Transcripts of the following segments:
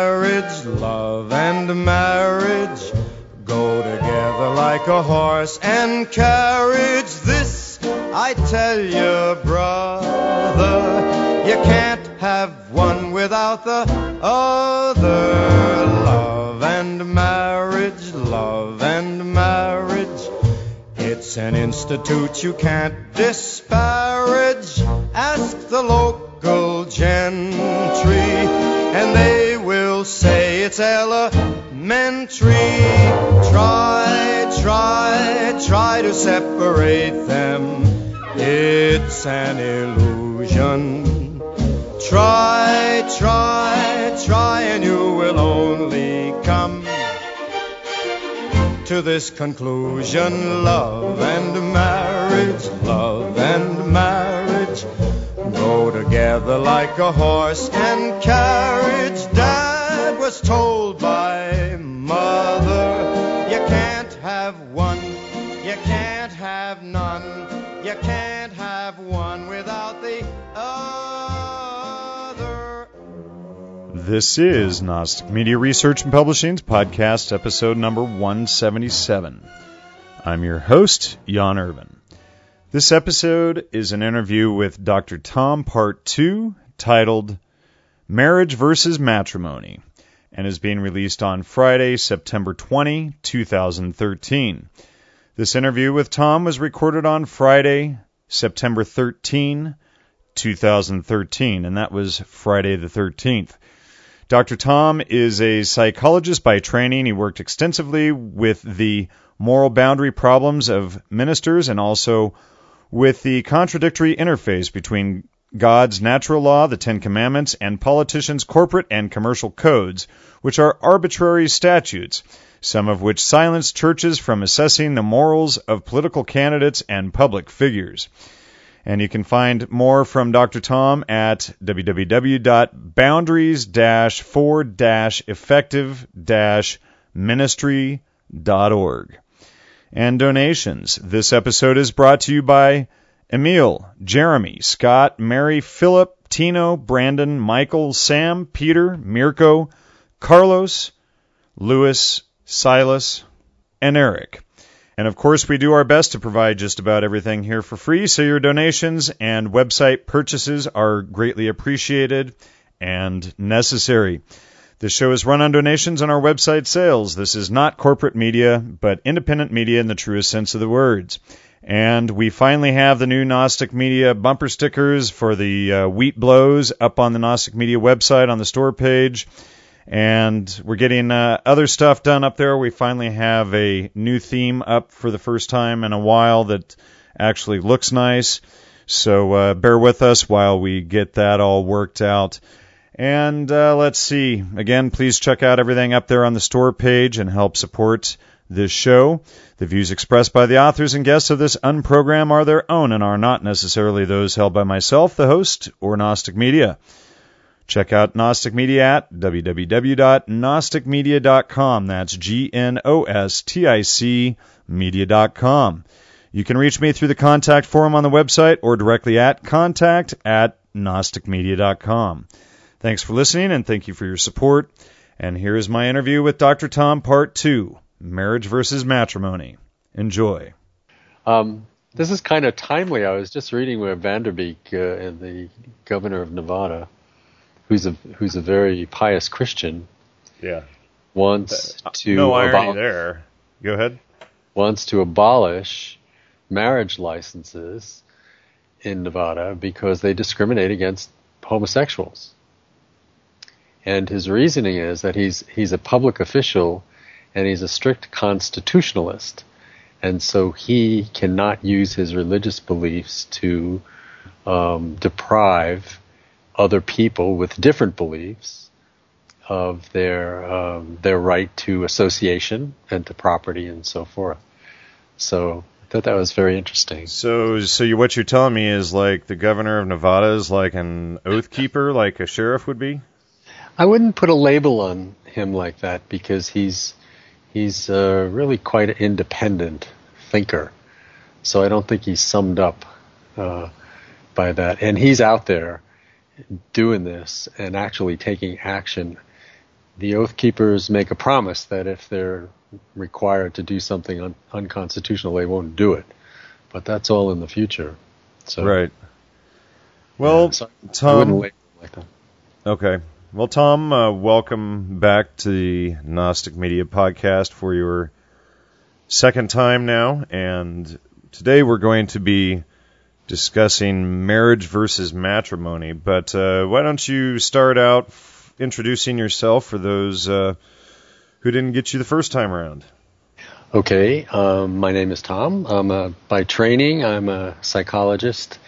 marriage, love and marriage go together like a horse and carriage. This I tell you, brother, you can't have one without the other. Love and marriage, love and marriage, it's an institute you can't disparage. Ask the local gentry, and they will say it's elementary. Try to separate them. It's an illusion. Try, and you will only come to this conclusion. Love and marriage go together like a horse and carriage. Dad was told by mother, you can't have one, you can't have none, you can't have one without the other. This is Gnostic Media Research and Publishing's podcast episode number 177. I'm your host, Jan Irvin. This episode is an interview with Dr. Tom Part 2, titled Marriage versus Matrimony, and is being released on Friday, September 20, 2013. This interview with Tom was recorded on Friday, September 13, 2013, and that was Friday the 13th. Dr. Tom is a psychologist by training. He worked extensively with the moral boundary problems of ministers and also with the contradictory interface between God's natural law, the Ten Commandments, and politicians' corporate and commercial codes, which are arbitrary statutes, some of which silence churches from assessing the morals of political candidates and public figures. And you can find more from Dr. Tom at www.boundaries-for-effective-ministry.org. And donations. This episode is brought to you by Emil, Jeremy, Scott, Mary, Philip, Tino, Brandon, Michael, Sam, Peter, Mirko, Carlos, Louis, Silas, and Eric. And of course, we do our best to provide just about everything here for free, so your donations and website purchases are greatly appreciated and necessary. This show is run on donations and our website sales. This is not corporate media, but independent media in the truest sense of the words. And we finally have the new Gnostic Media bumper stickers for the Wheat Blows up on the Gnostic Media website on the store page. And we're getting other stuff done up there. We finally have a new theme up for the first time in a while that actually looks nice. So bear with us while we get that all worked out. And let's see. Again, please check out everything up there on the store page and help support this show. The views expressed by the authors and guests of this unprogram are their own and are not necessarily those held by myself, the host, or Gnostic Media. Check out Gnostic Media at www.gnosticmedia.com. That's GNOSTIC media.com. You can reach me through the contact form on the website or directly at contact@gnosticmedia.com. Thanks for listening and thank you for your support. And here is my interview with Dr. Tom Part 2, Marriage versus Matrimony. Enjoy. This is kind of timely. I was just reading where Vanderbeek, the governor of Nevada, who's a very pious Christian, wants to no irony there. Go ahead. Wants to abolish marriage licenses in Nevada because they discriminate against homosexuals. And his reasoning is that he's a public official and he's a strict constitutionalist. And so he cannot use his religious beliefs to deprive other people with different beliefs of their right to association and to property and so forth. So I thought that was very interesting. So what you're telling me is like the governor of Nevada is like an oath keeper, like a sheriff would be? I wouldn't put a label on him like that because he's really quite an independent thinker. So I don't think he's summed up by that. And he's out there doing this and actually taking action the Oath Keepers make a promise that if they're required to do something unconstitutional, they won't do it. But that's all in the future. So, right. Well, so Tom, I wouldn't label it like that. Okay. Well, Tom, welcome back to the Gnostic Media Podcast for your second time now. And today we're going to be discussing marriage versus matrimony. But why don't you start out introducing yourself for those who didn't get you the first time around? Okay. My name is Tom. By training, I'm a psychologist,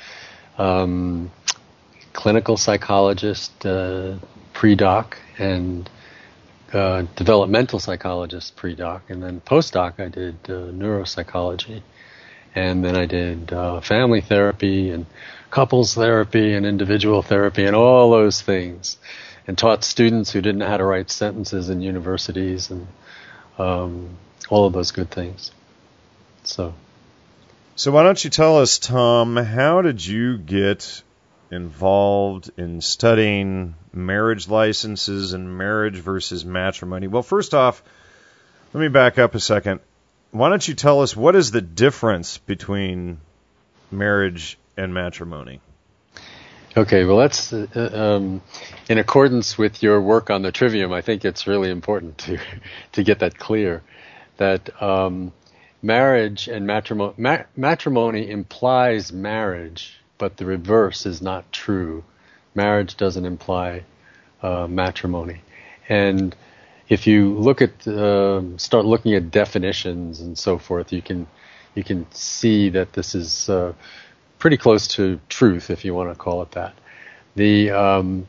clinical psychologist, pre-doc, and developmental psychologist pre-doc, and then post-doc I did neuropsychology, and then I did family therapy and couples therapy and individual therapy and all those things, and taught students who didn't know how to write sentences in universities and all of those good things. So why don't you tell us, Tom, how did you get involved in studying marriage licenses and marriage versus matrimony? Well, first off, let me back up a second. Why don't you tell us what is the difference between marriage and matrimony? Okay, well, that's in accordance with your work on the trivium. I think it's really important to get that clear, that marriage and matrimony implies marriage, but the reverse is not true. Marriage doesn't imply matrimony. And if you look at start looking at definitions and so forth, you can see that this is pretty close to truth, if you want to call it that. The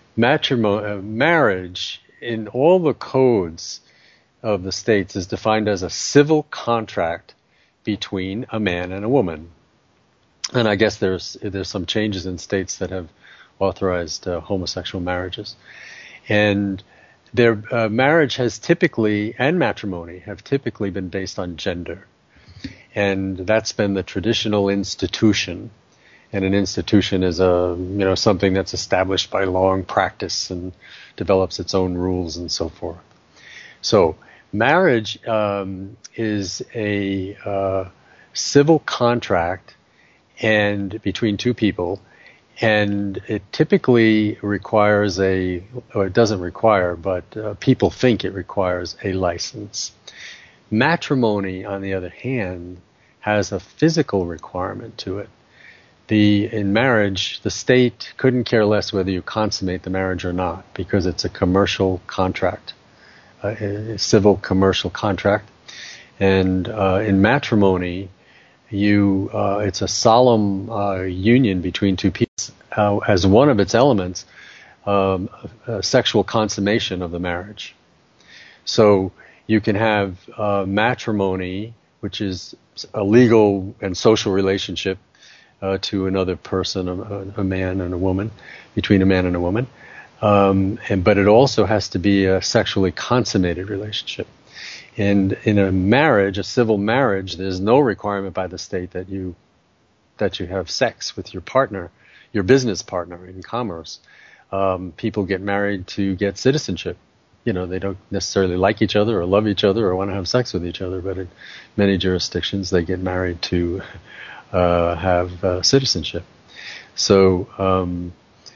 marriage in all the codes of the states is defined as a civil contract between a man and a woman. And I guess there's some changes in states that have authorized homosexual marriages. And their marriage has typically, and matrimony, have typically been based on gender. And that's been the traditional institution. And an institution is something that's established by long practice and develops its own rules and so forth. So marriage is a civil contract and between two people, and it typically requires it doesn't require, but people think it requires a license. Matrimony, on the other hand, has a physical requirement to it. In marriage, the state couldn't care less whether you consummate the marriage or not, because it's a commercial contract, a civil commercial contract. And in matrimony, it's a solemn union between two people, as one of its elements, sexual consummation of the marriage. So you can have matrimony, which is a legal and social relationship to another person, a man and a woman, between a man and a woman, but it also has to be a sexually consummated relationship. And in a marriage, a civil marriage, there's no requirement by the state that you have sex with your partner, your business partner in commerce. People get married to get citizenship. They don't necessarily like each other or love each other or want to have sex with each other, but in many jurisdictions they get married to have citizenship. So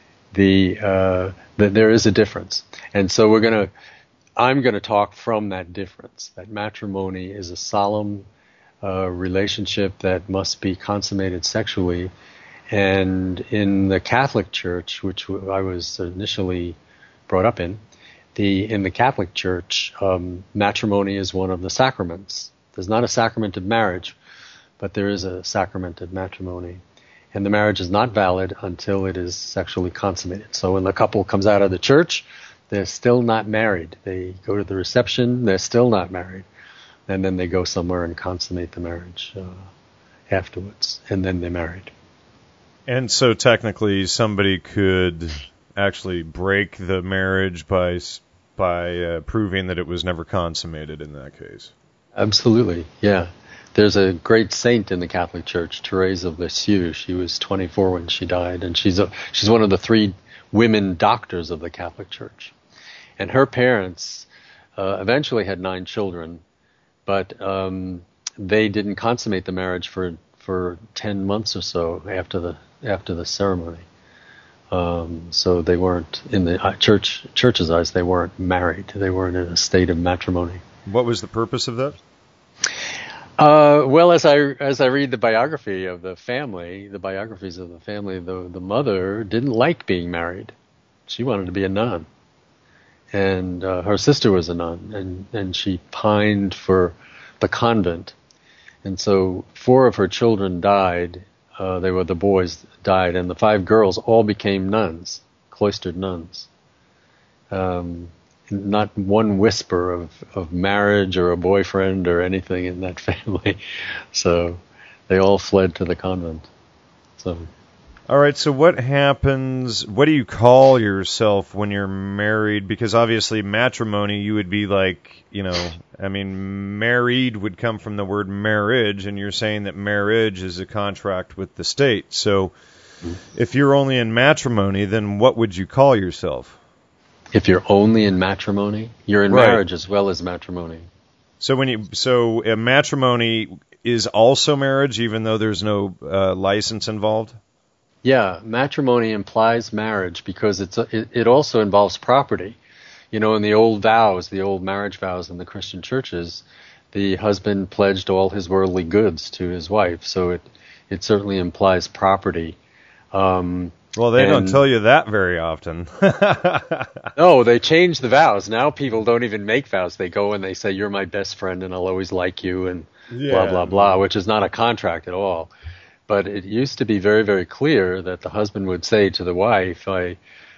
there is a difference. And so I'm going to talk from that difference, that matrimony is a solemn relationship that must be consummated sexually. And in the Catholic Church, which I was initially brought up in the Catholic Church, matrimony is one of the sacraments. There's not a sacrament of marriage, but there is a sacrament of matrimony. And the marriage is not valid until it is sexually consummated. So when the couple comes out of the church, they're still not married. They go to the reception, they're still not married. And then they go somewhere and consummate the marriage afterwards. And then they're married. And so technically somebody could actually break the marriage by proving that it was never consummated in that case. Absolutely, yeah. There's a great saint in the Catholic Church, Therese of Lisieux. She was 24 when she died, and she's one of the 3 women doctors of the Catholic Church. And her parents eventually had 9 children, but they didn't consummate the marriage for 10 months or so after the ceremony. So they weren't, in the church's eyes, they weren't married. They weren't in a state of matrimony. What was the purpose of that? Well, as I read the biographies of the family, the mother didn't like being married. She wanted to be a nun, and her sister was a nun, and she pined for the convent. And so 4 of her children died. The boys died, and the 5 girls all became nuns, cloistered nuns. Not one whisper of marriage or a boyfriend or anything in that family. So they all fled to the convent. So. All right, so what happens, what do you call yourself when you're married? Because obviously matrimony, you would be like, married would come from the word marriage, and you're saying that marriage is a contract with the state. So if you're only in matrimony, then what would you call yourself? If you're only in matrimony, you're in marriage as well as matrimony. So a matrimony is also marriage, even though there's no license involved? Yeah, matrimony implies marriage because it also involves property. In the old vows, the old marriage vows in the Christian churches, the husband pledged all his worldly goods to his wife, so it certainly implies property. Well, they don't tell you that very often. No, they changed the vows. Now people don't even make vows. They go and they say, "You're my best friend and I'll always like you," and blah, blah, blah, which is not a contract at all. But it used to be very, very clear that the husband would say to the wife, I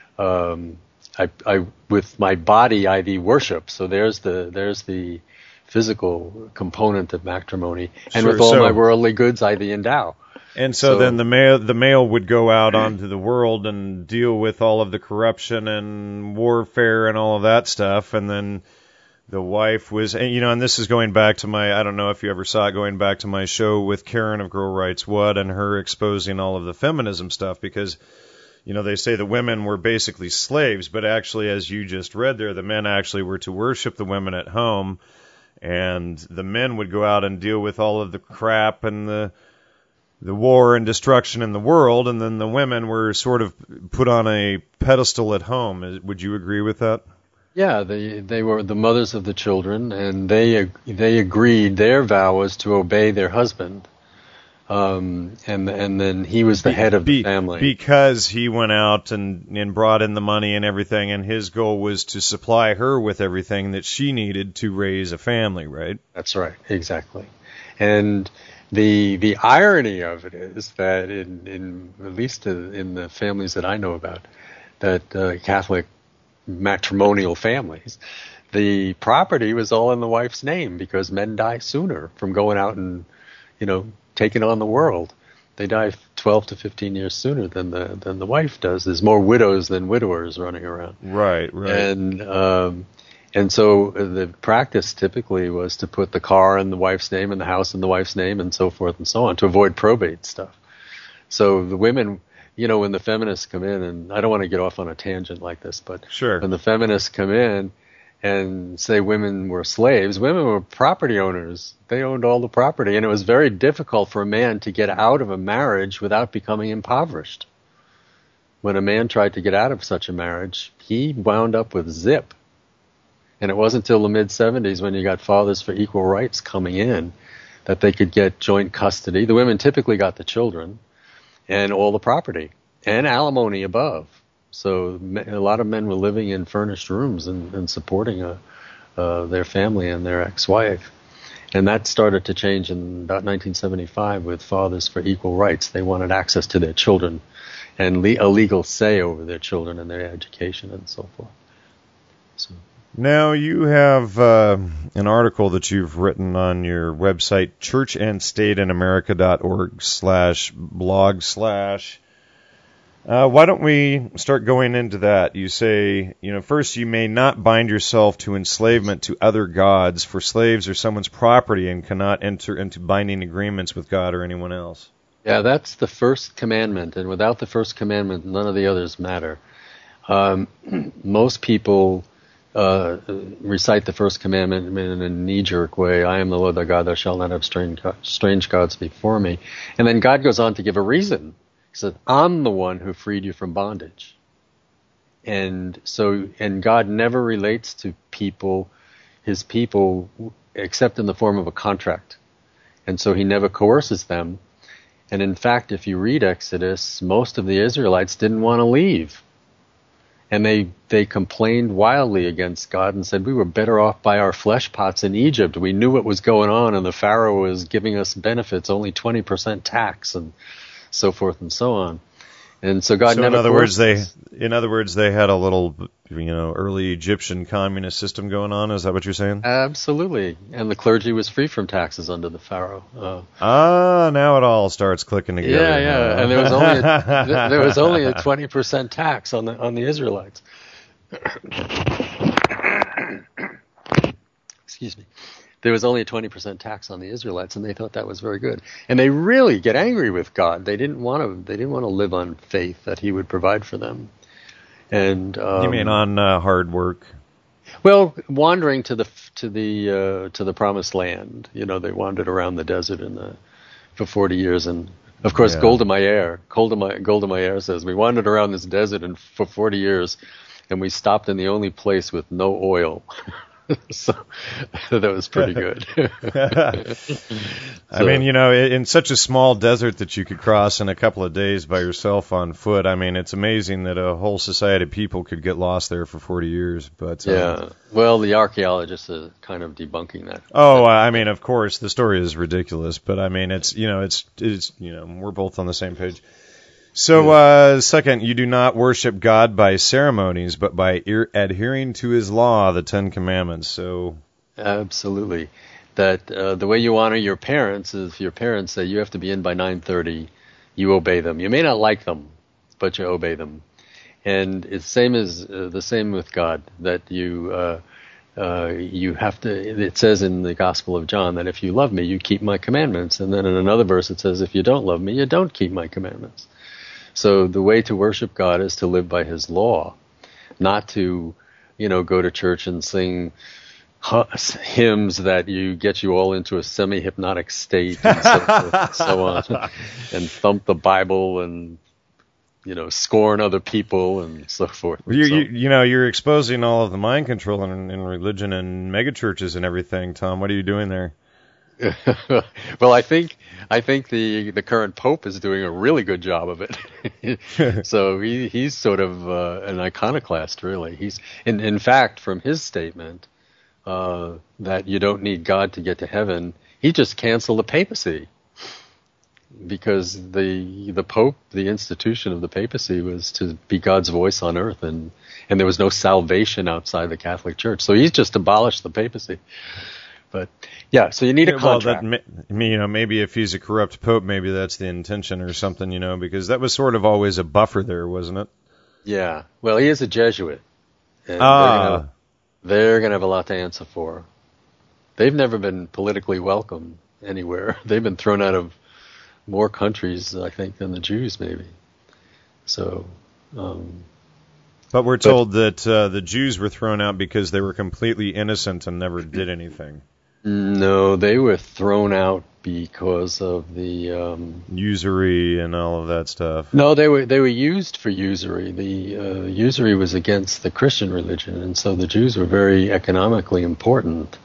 with my body I thee worship. So there's the physical component of matrimony. And sure, with all my worldly goods I thee endow. And so then the male would go out onto the world and deal with all of the corruption and warfare and all of that stuff, and then the wife was, and this is going back to I don't know if you ever saw it, going back to my show with Karen of Girl Writes What, and her exposing all of the feminism stuff, because, they say the women were basically slaves, but actually, as you just read there, the men actually were to worship the women at home, and the men would go out and deal with all of the crap and the war and destruction in the world, and then the women were sort of put on a pedestal at home. Would you agree with that? Yeah, they were the mothers of the children, and they agreed. Their vow was to obey their husband, and then he was the head of the family because he went out and brought in the money and everything, and his goal was to supply her with everything that she needed to raise a family. Right? That's right, exactly. And the irony of it is that in at least in the families that I know about, that Catholic matrimonial families, the property was all in the wife's name because men die sooner from going out and, taking on the world. They die 12 to 15 years sooner than the wife does. There's more widows than widowers running around. Right. And so the practice typically was to put the car in the wife's name and the house in the wife's name and so forth and so on to avoid probate stuff. So the women, when the feminists come in, and I don't want to get off on a tangent like this, but sure. When the feminists come in and say women were slaves, women were property owners. They owned all the property, and it was very difficult for a man to get out of a marriage without becoming impoverished. When a man tried to get out of such a marriage, he wound up with zip. And it wasn't until the mid-'70s when you got Fathers for Equal Rights coming in that they could get joint custody. The women typically got the children and all the property and alimony above. So a lot of men were living in furnished rooms and supporting their family and their ex-wife. And that started to change in about 1975 with Fathers for Equal Rights. They wanted access to their children and a legal say over their children and their education and so forth. So. Now, you have an article that you've written on your website, churchandstateinamerica.org/blog/. Why don't we start going into that? You say, first, you may not bind yourself to enslavement to other gods, for slaves are someone's property and cannot enter into binding agreements with God or anyone else. Yeah, that's the first commandment, and without the first commandment, none of the others matter. Most people recite the first commandment in a knee-jerk way. I am the Lord thy God, thou shalt not have strange gods before me. And then God goes on to give a reason. He said, I'm the one who freed you from bondage. And God never relates to his people, except in the form of a contract. And so he never coerces them. And in fact, if you read Exodus, most of the Israelites didn't want to leave. And they complained wildly against God and said, we were better off by our flesh pots in Egypt. We knew what was going on, and the Pharaoh was giving us benefits, only 20% tax, and so forth and so on. And so God never. In other words, they had a little, early Egyptian communist system going on. Is that what you're saying? Absolutely. And the clergy was free from taxes under the Pharaoh. Now it all starts clicking together. Yeah. And there was only a 20% tax on the Israelites. Excuse me. There was only a 20% tax on the Israelites, and they thought that was very good. And they really get angry with God. They didn't want to live on faith that He would provide for them. And you mean on hard work? Well, wandering to the promised land. They wandered around the desert for 40 years, and of course, Golda Meir says we wandered around this desert for 40 years, and we stopped in the only place with no oil. So that was pretty good. I mean, in such a small desert that you could cross in a couple of days by yourself on foot, I mean, it's amazing that a whole society of people could get lost there for 40 years. But well, the archaeologists are kind of debunking that. I mean, of course, the story is ridiculous, but I mean, it's we're both on the same page. So, second, you do not worship God by ceremonies, but by adhering to His law, the Ten Commandments. So, absolutely, that the way you honor your parents is if your parents say you have to be in by 9:30, you obey them. You may not like them, but you obey them. And it's the same with God, that you have to. It says in the Gospel of John that if you love me, you keep my commandments. And then in another verse it says if you don't love me, you don't keep my commandments. So the way to worship God is to live by His law, not to, go to church and sing hymns that get you all into a semi-hypnotic state and so forth and so on, and thump the Bible and, scorn other people and so forth. You're exposing all of the mind control in religion and megachurches and everything, Tom. What are you doing there? Well, I think the current Pope is doing a really good job of it. So he's sort of an iconoclast, really. He's in fact, from his statement that you don't need God to get to heaven, he just canceled the papacy, because the Pope, the institution of the papacy, was to be God's voice on earth, and there was no salvation outside the Catholic Church. So he's just abolished the papacy. But so you need a contract. Well, maybe if he's a corrupt pope, maybe that's the intention or something, because that was sort of always a buffer there, wasn't it? Yeah. Well, he is a Jesuit, and they're going to have a lot to answer for. They've never been politically welcome anywhere. They've been thrown out of more countries, I think, than the Jews, maybe. So. But we're told that the Jews were thrown out because they were completely innocent and never did anything. No, they were thrown out because of the usury and all of that stuff. No, they were used for usury. The usury was against the Christian religion, and so the Jews were very economically important.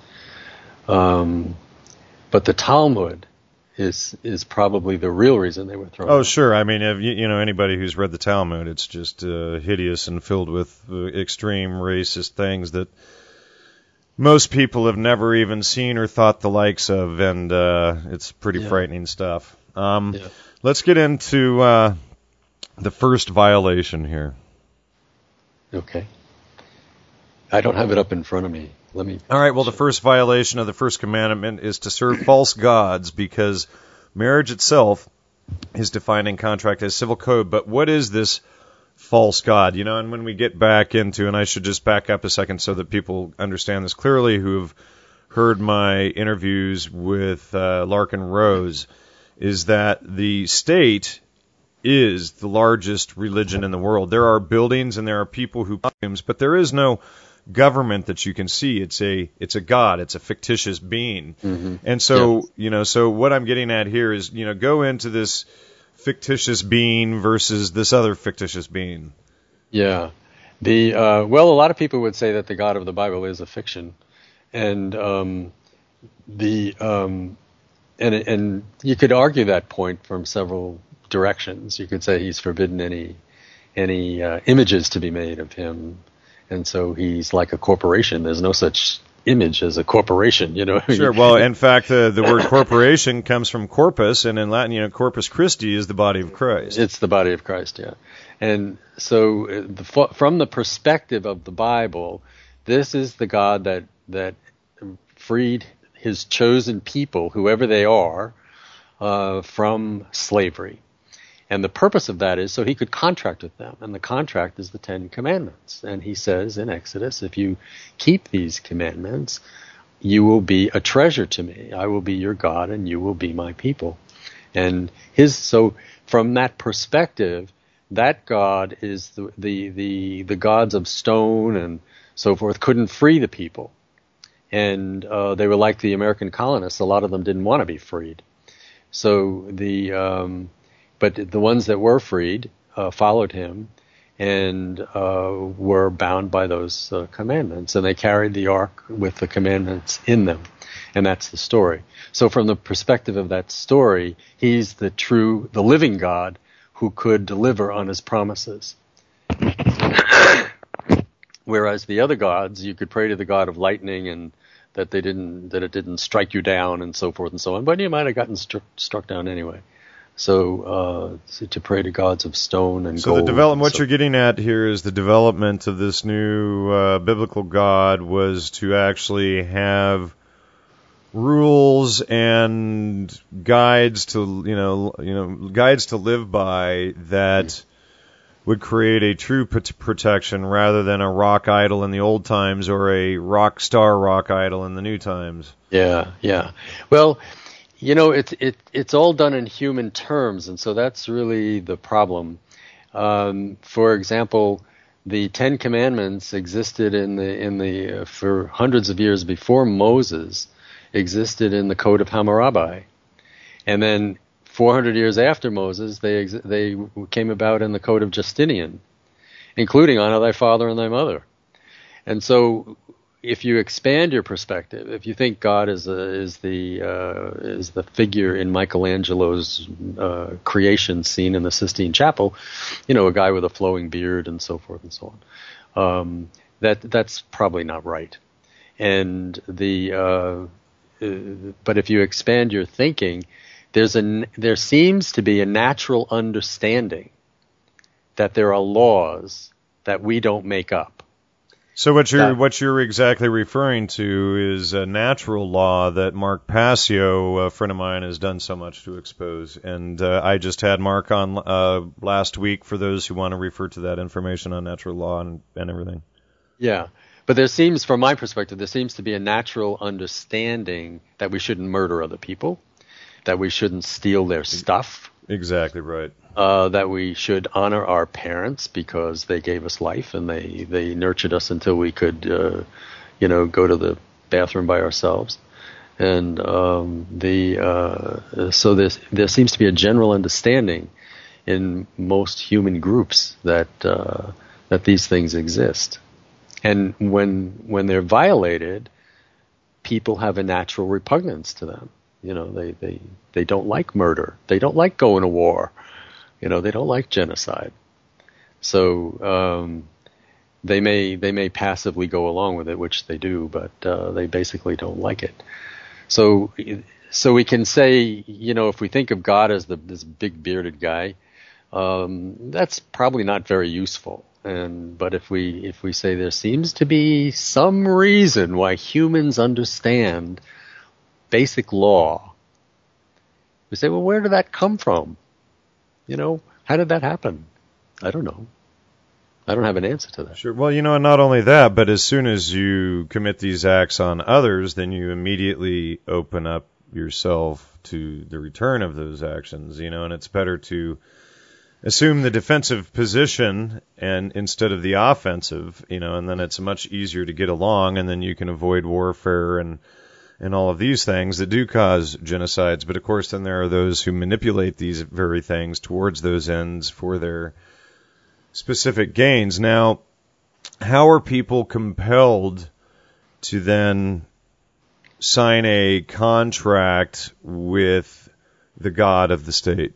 But the Talmud is probably the real reason they were thrown out. Oh, sure. I mean, if anybody who's read the Talmud, it's just hideous and filled with extreme racist things that most people have never even seen or thought the likes of, and it's pretty frightening stuff. Let's get into the first violation here. Okay. I don't have it up in front of me. Let me. All right, well, the first violation of the first commandment is to serve false gods, because marriage itself is defined in contract as civil code. But what is this false god? And when we get back into, and I should just back up a second so that people understand this clearly who have heard my interviews with Larkin Rose, is that the state is the largest religion in the world. There are buildings and there are people who claim, but there is no government that you can see. It's a god. It's a fictitious being. Mm-hmm. And so, so what I'm getting at here is, go into this fictitious being versus this other fictitious being. Yeah. A lot of people would say that the God of the Bible is a fiction, and and you could argue that point from several directions. You could say he's forbidden any images to be made of him, and so he's like a corporation. There's no such image as a corporation, Sure. Well, in fact, the word corporation comes from corpus, and in Latin, Corpus Christi is the body of Christ. It's the body of Christ, yeah. And so, from the perspective of the Bible, this is the God that freed his chosen people, whoever they are, from slavery. And the purpose of that is so he could contract with them. And the contract is the Ten Commandments. And he says in Exodus, if you keep these commandments, you will be a treasure to me. I will be your God and you will be my people. And so from that perspective, that God is the gods of stone and so forth couldn't free the people. And they were like the American colonists. A lot of them didn't want to be freed. So but the ones that were freed followed him and were bound by those commandments. And they carried the ark with the commandments in them. And that's the story. So from the perspective of that story, he's the living God who could deliver on his promises. Whereas the other gods, you could pray to the god of lightning and that it didn't strike you down and so forth and so on, but you might have gotten struck down anyway. So to pray to gods of stone and gold. So what you're getting at here is the development of this new biblical God was to actually have rules and guides to guides to live by that would create a true protection rather than a rock idol in the old times or a rock idol in the new times. Yeah. Well, it's all done in human terms, and so that's really the problem. For example, the Ten Commandments existed for hundreds of years before Moses existed in the Code of Hammurabi, and then 400 years after Moses, they came about in the Code of Justinian, including honor thy father and thy mother. And so, if you expand your perspective, if you think God is the figure in Michelangelo's creation scene in the Sistine Chapel, a guy with a flowing beard and so forth and so on, that's probably not right. And but if you expand your thinking, there seems to be a natural understanding that there are laws that we don't make up. So what you're exactly referring to is a natural law that Mark Passio, a friend of mine, has done so much to expose. And I just had Mark on last week for those who want to refer to that information on natural law and everything. Yeah. But from my perspective, there seems to be a natural understanding that we shouldn't murder other people, that we shouldn't steal their stuff. Exactly right. That we should honor our parents because they gave us life and they nurtured us until we could, go to the bathroom by ourselves. And so there seems to be a general understanding in most human groups that these things exist. And when they're violated, people have a natural repugnance to them. They don't like murder. They don't like going to war. They don't like genocide. So they may passively go along with it, which they do, but they basically don't like it. So we can say, if we think of God as this big bearded guy, that's probably not very useful. But if we say there seems to be some reason why humans understand basic law, we say, well, where did that come from? How did that happen? I don't know. I don't have an answer to that. Sure. Well, and not only that, but as soon as you commit these acts on others, then you immediately open up yourself to the return of those actions, and it's better to assume the defensive position and instead of the offensive, and then it's much easier to get along, and then you can avoid warfare and all of these things that do cause genocides. But of course, then there are those who manipulate these very things towards those ends for their specific gains. Now, how are people compelled to then sign a contract with the god of the state?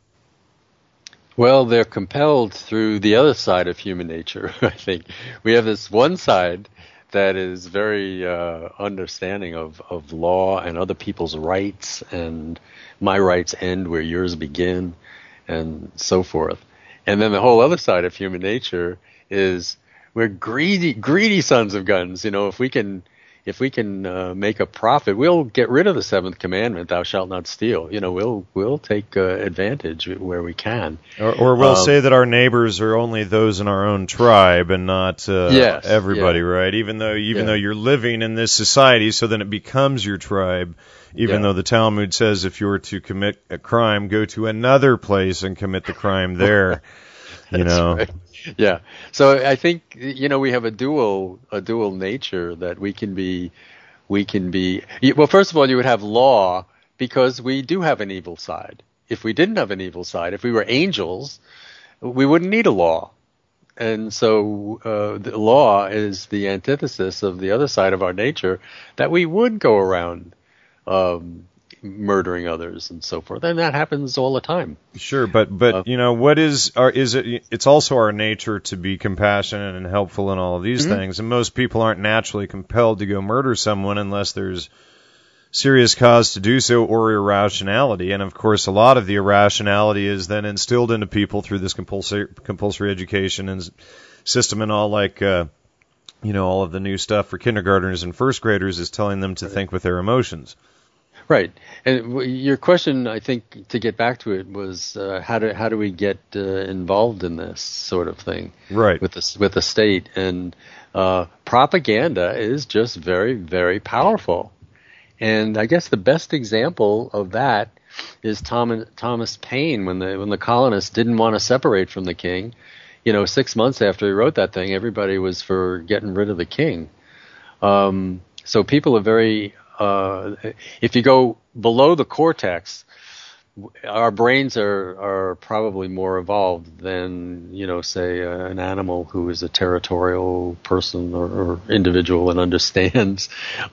Well, they're compelled through the other side of human nature, I think. We have this one side that is very understanding of law and other people's rights, and my rights end where yours begin, and so forth. And then the whole other side of human nature is we're greedy sons of guns. If we can make a profit, we'll get rid of the seventh commandment, "Thou shalt not steal." We'll take advantage where we can. Or we'll say that our neighbors are only those in our own tribe and not everybody, right? Even though you're living in this society, so then it becomes your tribe. Even though the Talmud says if you were to commit a crime, go to another place and commit the crime there. Right. Yeah. So I think we have a dual nature that we can be. Well, first of all, you would have law because we do have an evil side. If we didn't have an evil side, if we were angels, we wouldn't need a law. And so the law is the antithesis of the other side of our nature, that we would go around murdering others and so forth, and that happens all the time. Sure, but what is it? It's also our nature to be compassionate and helpful in all of these things, and most people aren't naturally compelled to go murder someone unless there's serious cause to do so or irrationality. And of course, a lot of the irrationality is then instilled into people through this compulsory education and system and all, like all of the new stuff for kindergartners and first graders is telling them to think with their emotions. Right. And your question, I think, to get back to it, was how do we get involved in this sort of thing? Right. With the state. And propaganda is just very, very powerful. And I guess the best example of that is Thomas Paine, when the colonists didn't want to separate from the king. 6 months after he wrote that thing, everybody was for getting rid of the king. So people are very... if you go below the cortex, our brains are probably more evolved than, say, an animal who is a territorial person or individual and understands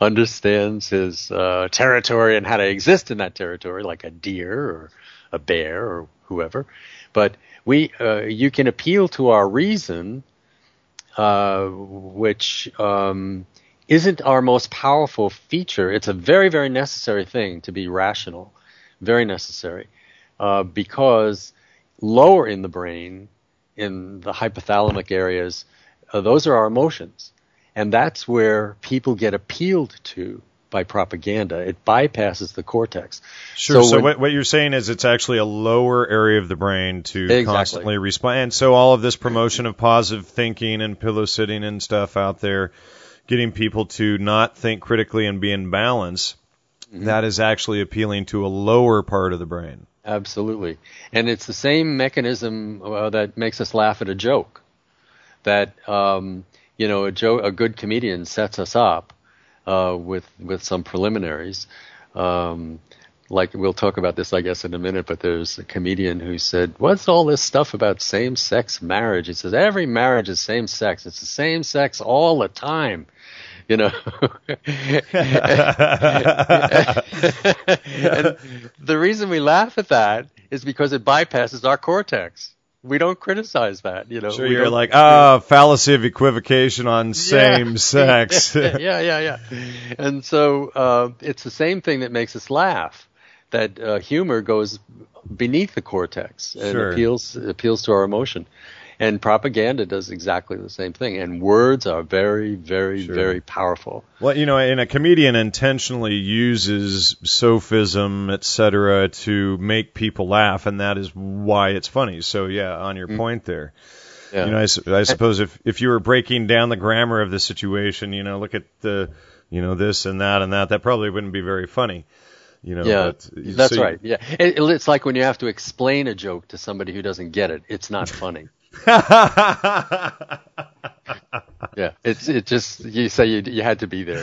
his territory and how to exist in that territory, like a deer or a bear or whoever. But you can appeal to our reason, which isn't our most powerful feature. It's a very, very necessary thing to be rational, very necessary, because lower in the brain, in the hypothalamic areas, those are our emotions. And that's where people get appealed to by propaganda. It bypasses the cortex. Sure. So what you're saying is it's actually a lower area of the brain to constantly respond. And so all of this promotion of positive thinking and pillow sitting and stuff out there, getting people to not think critically and be in balance, that is actually appealing to a lower part of the brain. Absolutely. And it's the same mechanism that makes us laugh at a joke. That, a good comedian sets us up with some preliminaries. Like, we'll talk about this, I guess, in a minute, but there's a comedian who said, "What's all this stuff about same-sex marriage?" He says, "Every marriage is same-sex. It's the same sex all the time." And the reason we laugh at that is because it bypasses our cortex. We don't criticize that, Sure, you're like, fallacy of equivocation on same sex. Yeah. And so it's the same thing that makes us laugh. That humor goes beneath the cortex and appeals to our emotion. And propaganda does exactly the same thing. And words are very, very, very powerful. Well, and a comedian intentionally uses sophism, etc., to make people laugh, and that is why it's funny. So, on your point there. Yeah. I suppose if you were breaking down the grammar of the situation, look at the, this and that, that probably wouldn't be very funny. Yeah, that's right. Yeah, it's like when you have to explain a joke to somebody who doesn't get it. It's not funny. Yeah, it just you say you had to be there,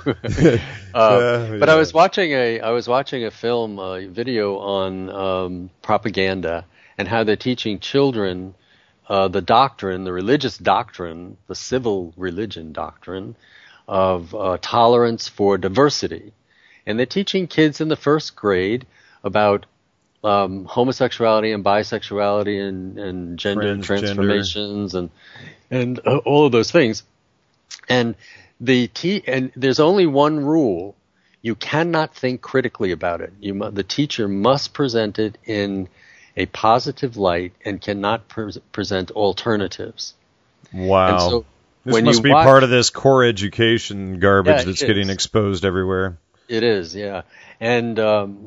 But I was watching a film, a video on propaganda and how they're teaching children the doctrine, the religious doctrine, the civil religion doctrine of tolerance for diversity. And they're teaching kids in the first grade about homosexuality and bisexuality and gender transformations and all of those things. And and there's only one rule: you cannot think critically about it. The teacher must present it in a positive light and cannot present alternatives. Wow. And so this must be part of this core education garbage that's getting exposed everywhere. It is, yeah. And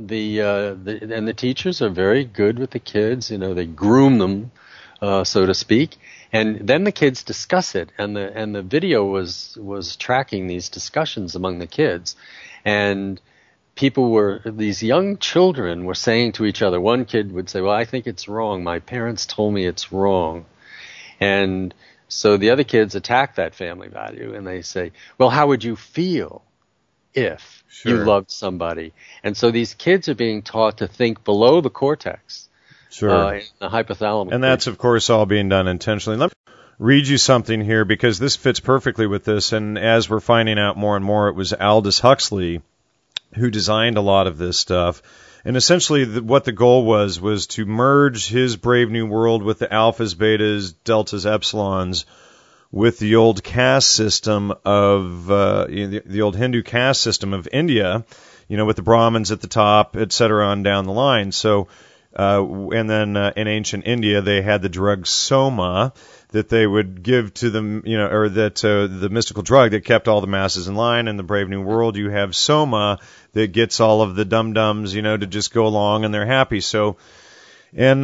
the teachers are very good with the kids. They groom them, so to speak. And then the kids discuss it, and the video was tracking these discussions among the kids, and these young children were saying to each other. One kid would say, "Well, I think it's wrong. My parents told me it's wrong," and so the other kids attack that family value, and they say, "Well, how would you feel if you loved somebody?" And so these kids are being taught to think below the cortex. In the hypothalamus. And that's, of course, all being done intentionally. Let me read you something here, because this fits perfectly with this, and as we're finding out more and more, it was Aldous Huxley who designed a lot of this stuff. And essentially what the goal was to merge his Brave New World with the alphas, betas, deltas, epsilons, with the old caste system of the old Hindu caste system of India, with the Brahmins at the top, et cetera, on down the line. So and then in ancient India, they had the drug soma that they would give to them, or that the mystical drug that kept all the masses in line. In the Brave New World, you have soma that gets all of the dum-dums, to just go along, and they're happy. So in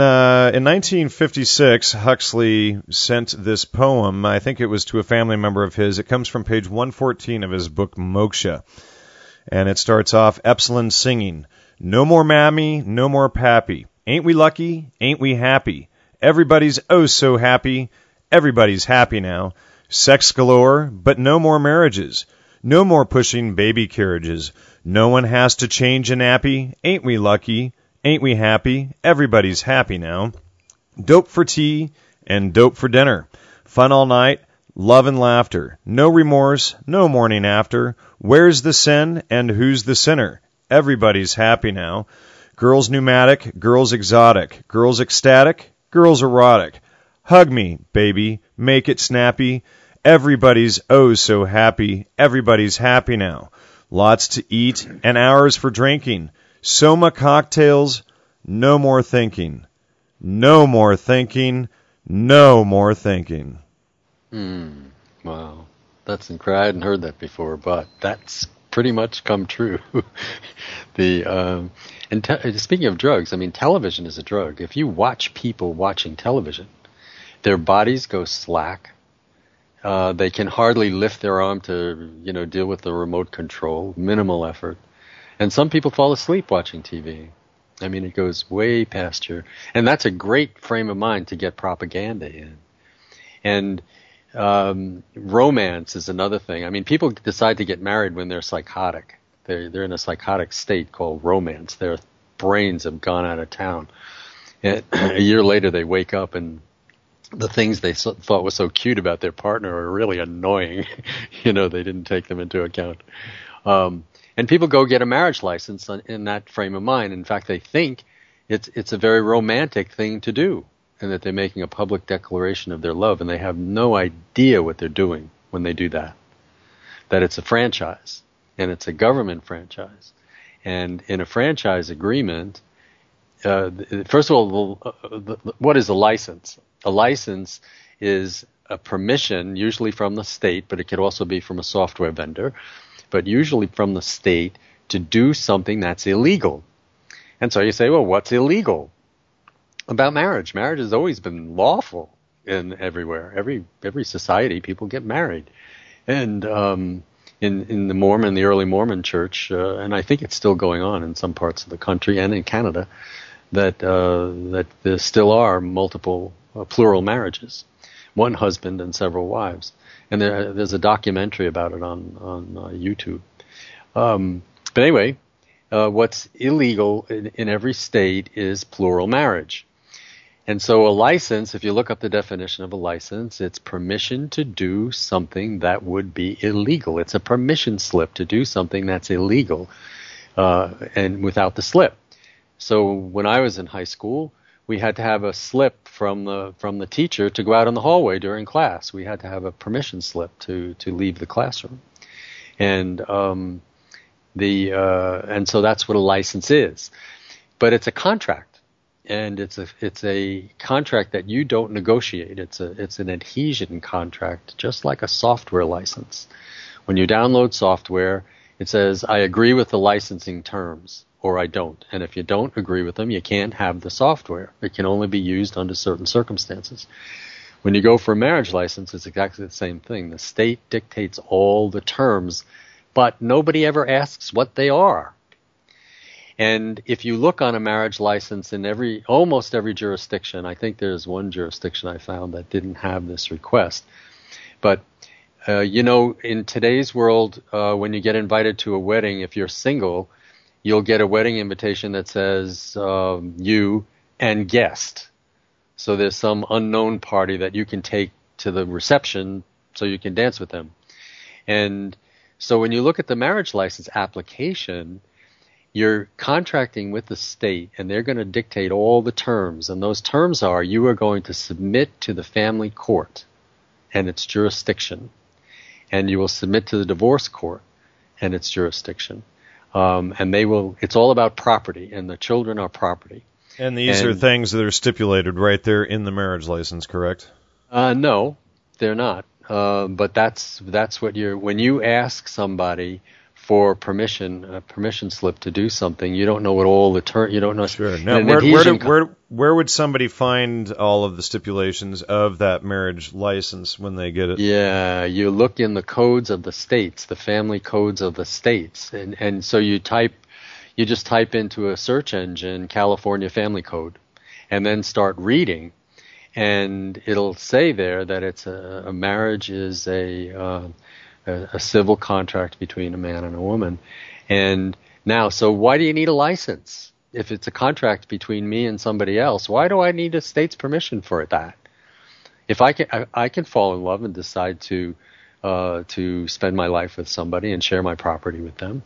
1956, Huxley sent this poem. I think it was to a family member of his. It comes from page 114 of his book, Moksha. And it starts off, Epsilon singing, "No more mammy, no more pappy. Ain't we lucky? Ain't we happy? Everybody's oh so happy. Everybody's happy now. Sex galore, but no more marriages. No more pushing baby carriages. No one has to change a nappy. Ain't we lucky? Ain't we happy? Everybody's happy now. Dope for tea and dope for dinner. Fun all night, love and laughter. No remorse, no morning after. Where's the sin and who's the sinner? Everybody's happy now. Girls pneumatic, girls exotic, girls ecstatic, girls erotic. Hug me, baby, make it snappy. Everybody's oh so happy. Everybody's happy now. Lots to eat and hours for drinking. Soma cocktails, no more thinking. No more thinking. No more thinking. Wow. That's incredible. I hadn't heard that before, but that's pretty much come true. Speaking of drugs, television is a drug. If you watch people watching television, their bodies go slack. They can hardly lift their arm to, deal with the remote control, minimal effort. And some people fall asleep watching TV. It goes way past and that's a great frame of mind to get propaganda in. And romance is another thing. People decide to get married when they're psychotic. They're in a psychotic state called romance. Their brains have gone out of town. And a year later, they wake up and the things they thought was so cute about their partner are really annoying. They didn't take them into account. And people go get a marriage license in that frame of mind. In fact, they think it's a very romantic thing to do, and that they're making a public declaration of their love, and they have no idea what they're doing when they do that. That it's a franchise, and it's a government franchise. And in a franchise agreement, first of all, what is a license? A license is a permission, usually from the state, but it could also be from a software vendor, but usually from the state, to do something that's illegal. And so you say, well, what's illegal about marriage? Marriage has always been lawful everywhere. Every society, people get married. And, in the early Mormon church, and I think it's still going on in some parts of the country and in Canada, that there still are multiple plural marriages, one husband and several wives. And there's a documentary about it on YouTube. But anyway, what's illegal in every state is plural marriage. And so a license, if you look up the definition of a license, it's permission to do something that would be illegal. It's a permission slip to do something that's illegal, and without the slip. So when I was in high school, we had to have a slip from the teacher to go out in the hallway during class. We had to have a permission slip to leave the classroom. And so that's what a license is. But it's a contract. And it's a contract that you don't negotiate. It's an adhesion contract, just like a software license. When you download software, it says, I agree with the licensing terms, or I don't. And if you don't agree with them, you can't have the software. It can only be used under certain circumstances. When you go for a marriage license, it's exactly the same thing. The state dictates all the terms, but nobody ever asks what they are. And if you look on a marriage license in almost every jurisdiction, I think there's one jurisdiction I found that didn't have this request. But, in today's world, when you get invited to a wedding, if you're single, you'll get a wedding invitation that says you and guest. So there's some unknown party that you can take to the reception so you can dance with them. And so when you look at the marriage license application, you're contracting with the state, and they're going to dictate all the terms. And those terms are, you are going to submit to the family court and its jurisdiction. And you will submit to the divorce court and its jurisdiction. And it's all about property, and the children are property. And these are things that are stipulated right there in the marriage license, correct? No, they're not. But that's what when you ask somebody for a permission slip to do something, you don't know what all the terms, you don't know. Sure. Now, where would somebody find all of the stipulations of that marriage license when they get it? Yeah, you look in the codes of the states, the family codes of the states, and so you just type into a search engine California Family Code, and then start reading, and it'll say there that it's a marriage is a civil contract between a man and a woman. And now, so why do you need a license? If it's a contract between me and somebody else, why do I need a state's permission for that? If I can fall in love and decide to spend my life with somebody and share my property with them.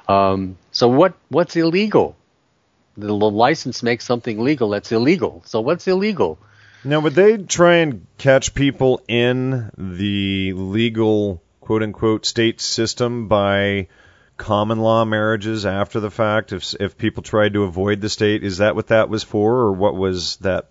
So what's illegal? The license makes something legal that's illegal. So what's illegal? Now, would they try and catch people in the legal quote-unquote state system by common law marriages after the fact, if people tried to avoid the state? Is that what that was for, or what was that?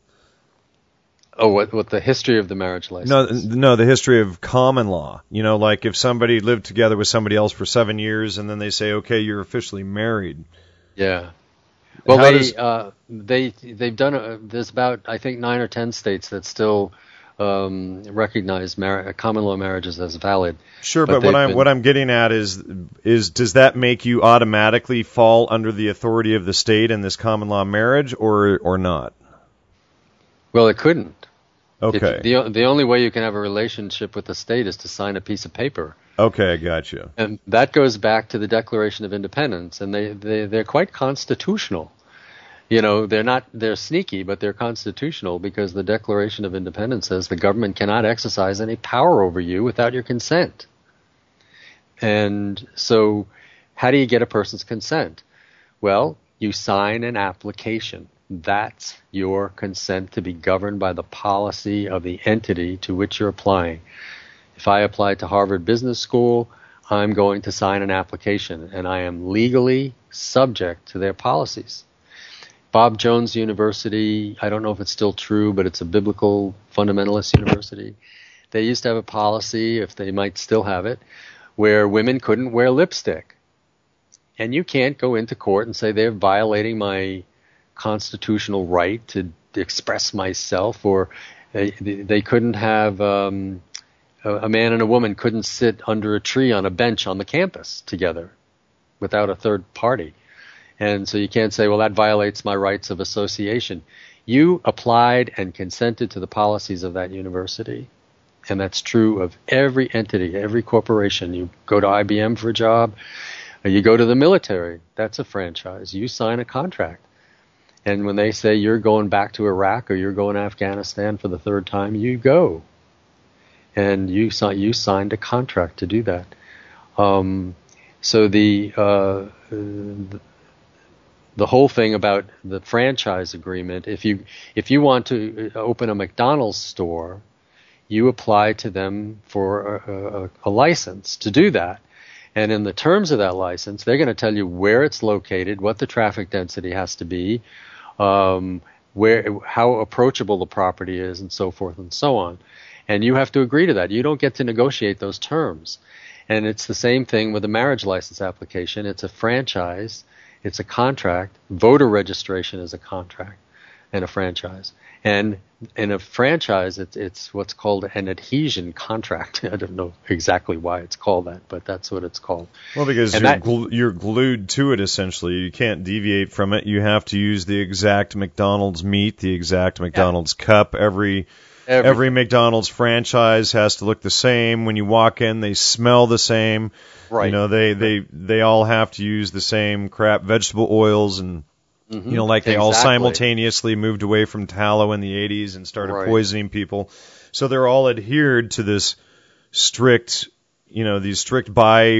Oh, what the history of the marriage license? No, the history of common law. Like if somebody lived together with somebody else for 7 years and then they say, okay, you're officially married. Yeah. Well, they've done there's about, I think, 9 or 10 states that still recognize common law marriages as valid. Sure, but what I'm getting at is does that make you automatically fall under the authority of the state in this common law marriage, or not? Well, it couldn't. Okay. The only way you can have a relationship with the state is to sign a piece of paper. Okay, I got you. And that goes back to the Declaration of Independence, and they're quite constitutional. They're sneaky, but they're constitutional, because the Declaration of Independence says the government cannot exercise any power over you without your consent. And so how do you get a person's consent? Well, you sign an application. That's your consent to be governed by the policy of the entity to which you're applying. If I apply to Harvard Business School, I'm going to sign an application, and I am legally subject to their policies. Bob Jones University, I don't know if it's still true, but it's a biblical fundamentalist university. They used to have a policy, if they might still have it, where women couldn't wear lipstick. And you can't go into court and say they're violating my constitutional right to express myself, or they couldn't have a man and a woman couldn't sit under a tree on a bench on the campus together without a third party. And so you can't say, well, that violates my rights of association. You applied and consented to the policies of that university. And that's true of every entity, every corporation. You go to IBM for a job, or you go to the military. That's a franchise. You sign a contract. And when they say you're going back to Iraq or you're going to Afghanistan for the third time, you go. And you signed a contract to do that. So the whole thing about the franchise agreement, if you want to open a McDonald's store, you apply to them for a license to do that. And in the terms of that license, they're going to tell you where it's located, what the traffic density has to be, how approachable the property is, and so forth and so on. And you have to agree to that. You don't get to negotiate those terms. And it's the same thing with a marriage license application. It's a franchise. It's a contract. Voter registration is a contract and a franchise. And in a franchise, it's what's called an adhesion contract. I don't know exactly why it's called that, but that's what it's called. Well, because you're glued to it, essentially. You can't deviate from it. You have to use the exact McDonald's meat, the exact McDonald's cup. Every McDonald's franchise has to look the same. When you walk in, they smell the same. Right. You know, they all have to use the same crap vegetable oils and you know, like they all simultaneously moved away from tallow in the 80s and started poisoning people. So they're all adhered to this strict, you know, these strict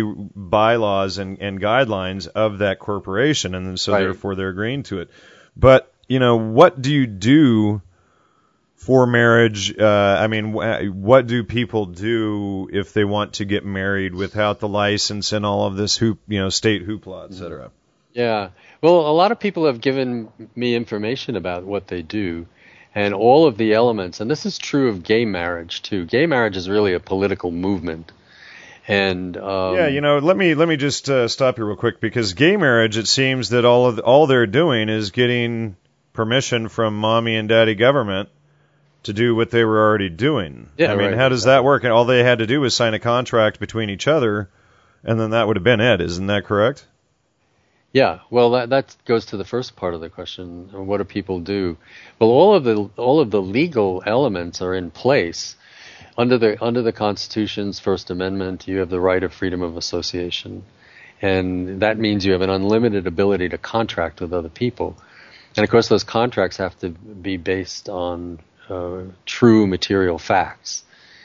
bylaws and guidelines of that corporation, and so therefore they're agreeing to it. But, you know, what do you do for marriage? I mean, what do people do if they want to get married without the license and all of this state hoopla, et cetera? Yeah. Well, a lot of people have given me information about what they do and all of the elements. And this is true of gay marriage, too. Gay marriage is really a political movement. And you know, let me just stop you real quick, because gay marriage, it seems that all they're doing is getting permission from mommy and daddy government to do what they were already doing. Yeah, I mean, how does that work? And all they had to do was sign a contract between each other, and then that would have been it. Isn't that correct? Yeah, well, that goes to the first part of the question. What do people do? Well, all of the legal elements are in place. Under the Constitution's First Amendment, you have the right of freedom of association, and that means you have an unlimited ability to contract with other people. And of course, those contracts have to be based on true material facts.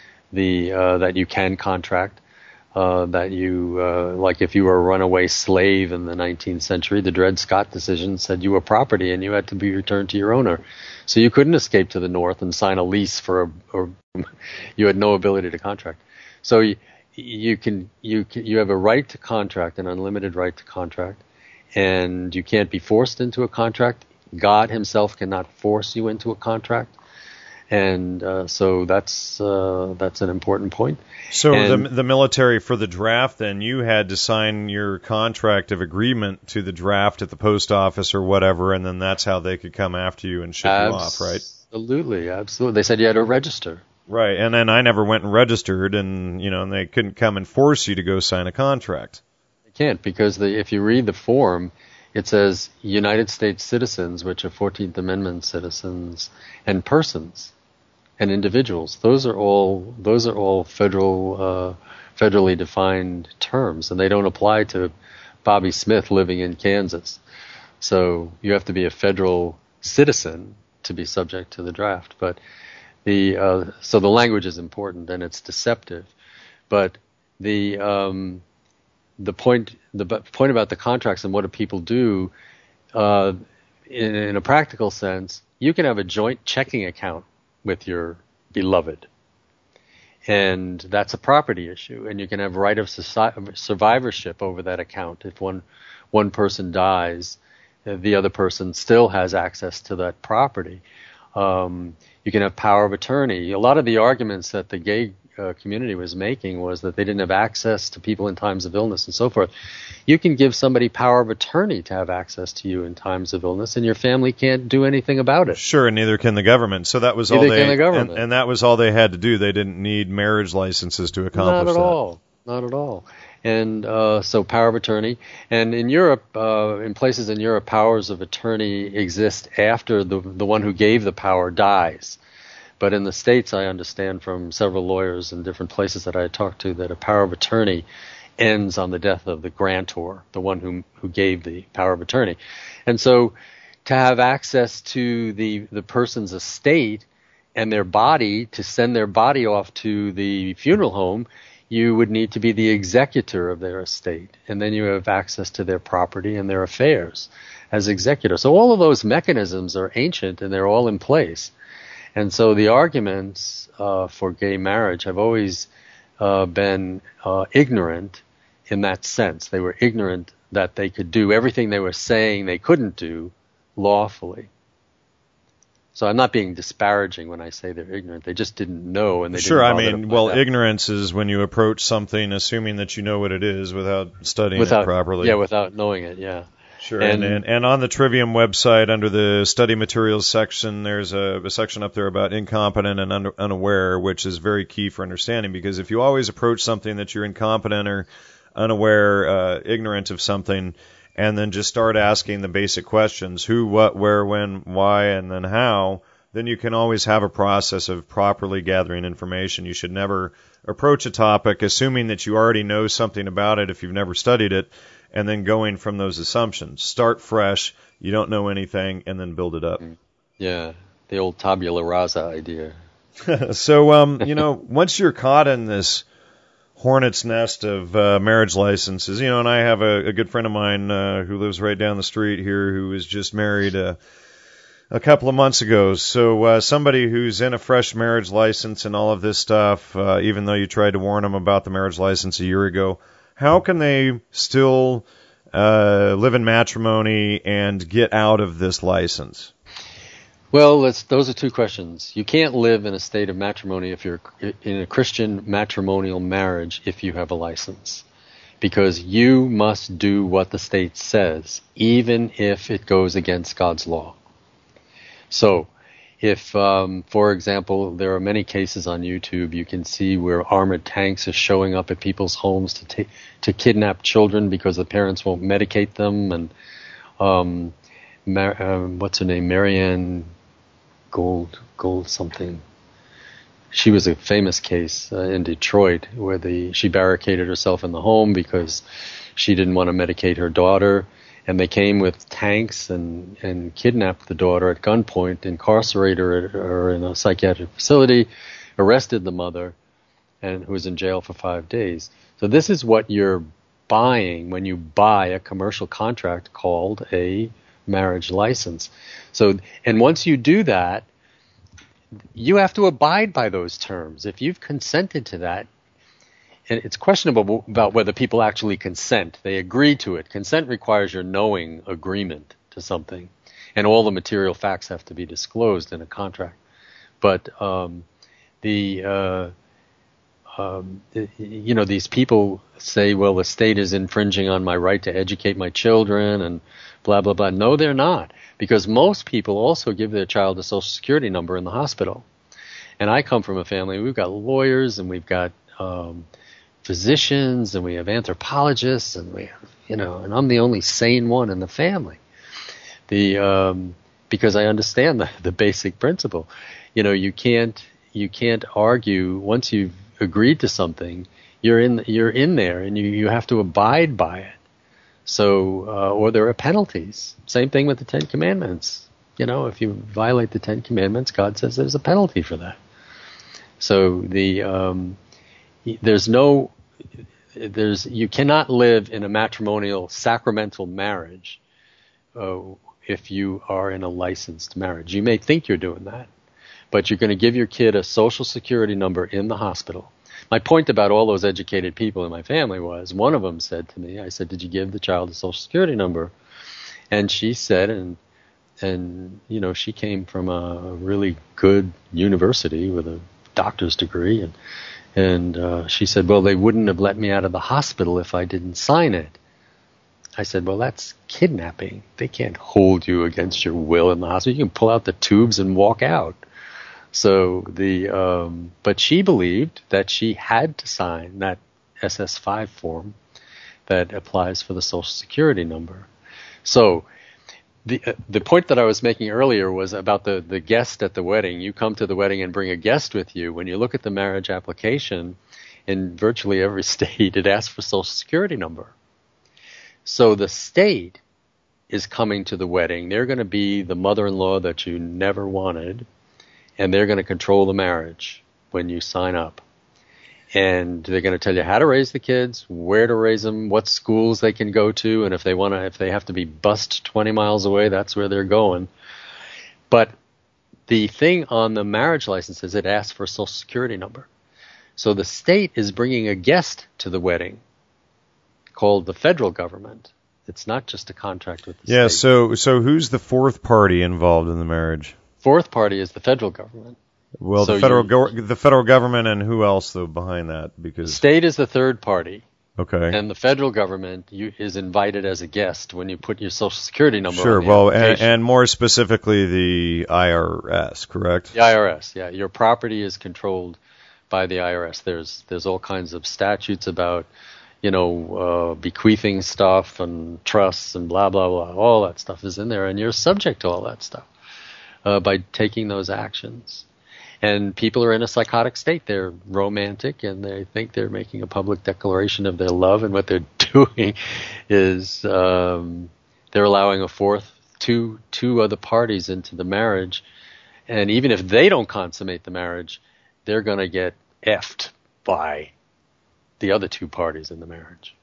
That you can contract. That you, like if you were a runaway slave in the 19th century, the Dred Scott decision said you were property and you had to be returned to your owner. So you couldn't escape to the north and sign a lease or you had no ability to contract. So you have a right to contract, an unlimited right to contract, and you can't be forced into a contract. God himself cannot force you into a contract. And so that's an important point. So the military, for the draft, then you had to sign your contract of agreement to the draft at the post office or whatever, and then that's how they could come after you and ship you off, right? Absolutely. They said you had to register. Right, and then I never went and registered, and they couldn't come and force you to go sign a contract. They can't, because if you read the form, it says United States citizens, which are 14th Amendment citizens, and persons. And individuals, those are all federally defined terms, and they don't apply to Bobby Smith living in Kansas. So you have to be a federal citizen to be subject to the draft. But so the language is important, and it's deceptive. But the point about the contracts and what do people do, in a practical sense, you can have a joint checking account with your beloved, and that's a property issue, and you can have right of survivorship over that account. If one person dies, the other person still has access to that property. You can have power of attorney. A lot of the arguments that the gay community was making was that they didn't have access to people in times of illness and so forth. You can give somebody power of attorney to have access to you in times of illness, and your family can't do anything about it. Sure, and neither can the government. So that was all Neither can the government. And that was all they had to do. They didn't need marriage licenses to accomplish that. Not at all. And so power of attorney. And in Europe, in places in Europe, powers of attorney exist after the one who gave the power dies. But in the States, I understand from several lawyers in different places that I talked to that a power of attorney ends on the death of the grantor, the one who gave the power of attorney. And so to have access to the person's estate and their body, to send their body off to the funeral home, you would need to be the executor of their estate. And then you have access to their property and their affairs as executor. So all of those mechanisms are ancient and they're all in place. And so the arguments for gay marriage have always been ignorant in that sense. They were ignorant that they could do everything they were saying they couldn't do lawfully. So I'm not being disparaging when I say they're ignorant. They just didn't know, and they sure. didn't I mean, well, ignorance is when you approach something assuming that you know what it is without studying it properly. Yeah, without knowing it. Yeah. Sure, and on the Trivium website, under the study materials section, there's a section up there about incompetent and unaware, which is very key for understanding, because if you always approach something that you're incompetent or unaware, ignorant of something, and then just start asking the basic questions, who, what, where, when, why, and then how, then you can always have a process of properly gathering information. You should never approach a topic assuming that you already know something about it if you've never studied it, and then going from those assumptions. Start fresh, you don't know anything, and then build it up. Yeah, the old tabula rasa idea. So, once you're caught in this hornet's nest of marriage licenses, and I have a good friend of mine who lives right down the street here who was just married a couple of months ago. So somebody who's in a fresh marriage license and all of this stuff, even though you tried to warn them about the marriage license a year ago, how can they still live in matrimony and get out of this license? Well, those are two questions. You can't live in a state of matrimony if you're in a Christian matrimonial marriage if you have a license, because you must do what the state says, even if it goes against God's law. So, if, for example, there are many cases on YouTube, you can see where armored tanks are showing up at people's homes to kidnap children because the parents won't medicate them. And what's her name? Marianne Gold something. She was a famous case in Detroit where she barricaded herself in the home because she didn't want to medicate her daughter. And they came with tanks and kidnapped the daughter at gunpoint, incarcerated her in a psychiatric facility, arrested the mother, and who was in jail for 5 days. So this is what you're buying when you buy a commercial contract called a marriage license. So, and once you do that, you have to abide by those terms. If you've consented to that, and it's questionable about whether people actually consent. They agree to it. Consent requires your knowing agreement to something, and all the material facts have to be disclosed in a contract. But these people say, well, the state is infringing on my right to educate my children and blah, blah, blah. No, they're not, because most people also give their child a Social Security number in the hospital. And I come from a family, we've got lawyers and we've got physicians and we have anthropologists and we have, and I'm the only sane one in the family. Because I understand the basic principle. You can't argue once you've agreed to something. You're in there and you have to abide by it. So, or there are penalties. Same thing with the Ten Commandments. If you violate the Ten Commandments, God says there's a penalty for that. So you cannot live in a matrimonial sacramental marriage if you are in a licensed marriage. You may think you're doing that, but you're going to give your kid a Social Security number in the hospital. My point about all those educated people in my family was, one of them said to me, I said, did you give the child a Social Security number? And she said, and she came from a really good university with a doctor's degree, And she said, well, they wouldn't have let me out of the hospital if I didn't sign it. I said, well, that's kidnapping. They can't hold you against your will in the hospital. You can pull out the tubes and walk out. So but she believed that she had to sign that SS5 form that applies for the Social Security number. So the point that I was making earlier was about the guest at the wedding. You come to the wedding and bring a guest with you. When you look at the marriage application, in virtually every state, it asks for Social Security number. So the state is coming to the wedding. They're going to be the mother-in-law that you never wanted, and they're going to control the marriage when you sign up. And they're going to tell you how to raise the kids, where to raise them, what schools they can go to, and if they have to be bused 20 miles away, that's where they're going. But the thing on the marriage license is it asks for a Social Security number. So the state is bringing a guest to the wedding called the federal government. It's not just a contract with the state. Yeah, so who's the fourth party involved in the marriage? Fourth party is the federal government. Well, so the federal government, and who else though behind that? Because the state is the third party. Okay. And the federal government is invited as a guest when you put your Social Security number sure, on the well, application. and more specifically the IRS, correct? The IRS, yeah. Your property is controlled by the IRS. There's all kinds of statutes about, bequeathing stuff and trusts and blah, blah, blah. All that stuff is in there, and you're subject to all that stuff by taking those actions. And people are in a psychotic state. They're romantic, and they think they're making a public declaration of their love, and what they're doing is they're allowing two other parties into the marriage, and even if they don't consummate the marriage, they're going to get effed by the other two parties in the marriage.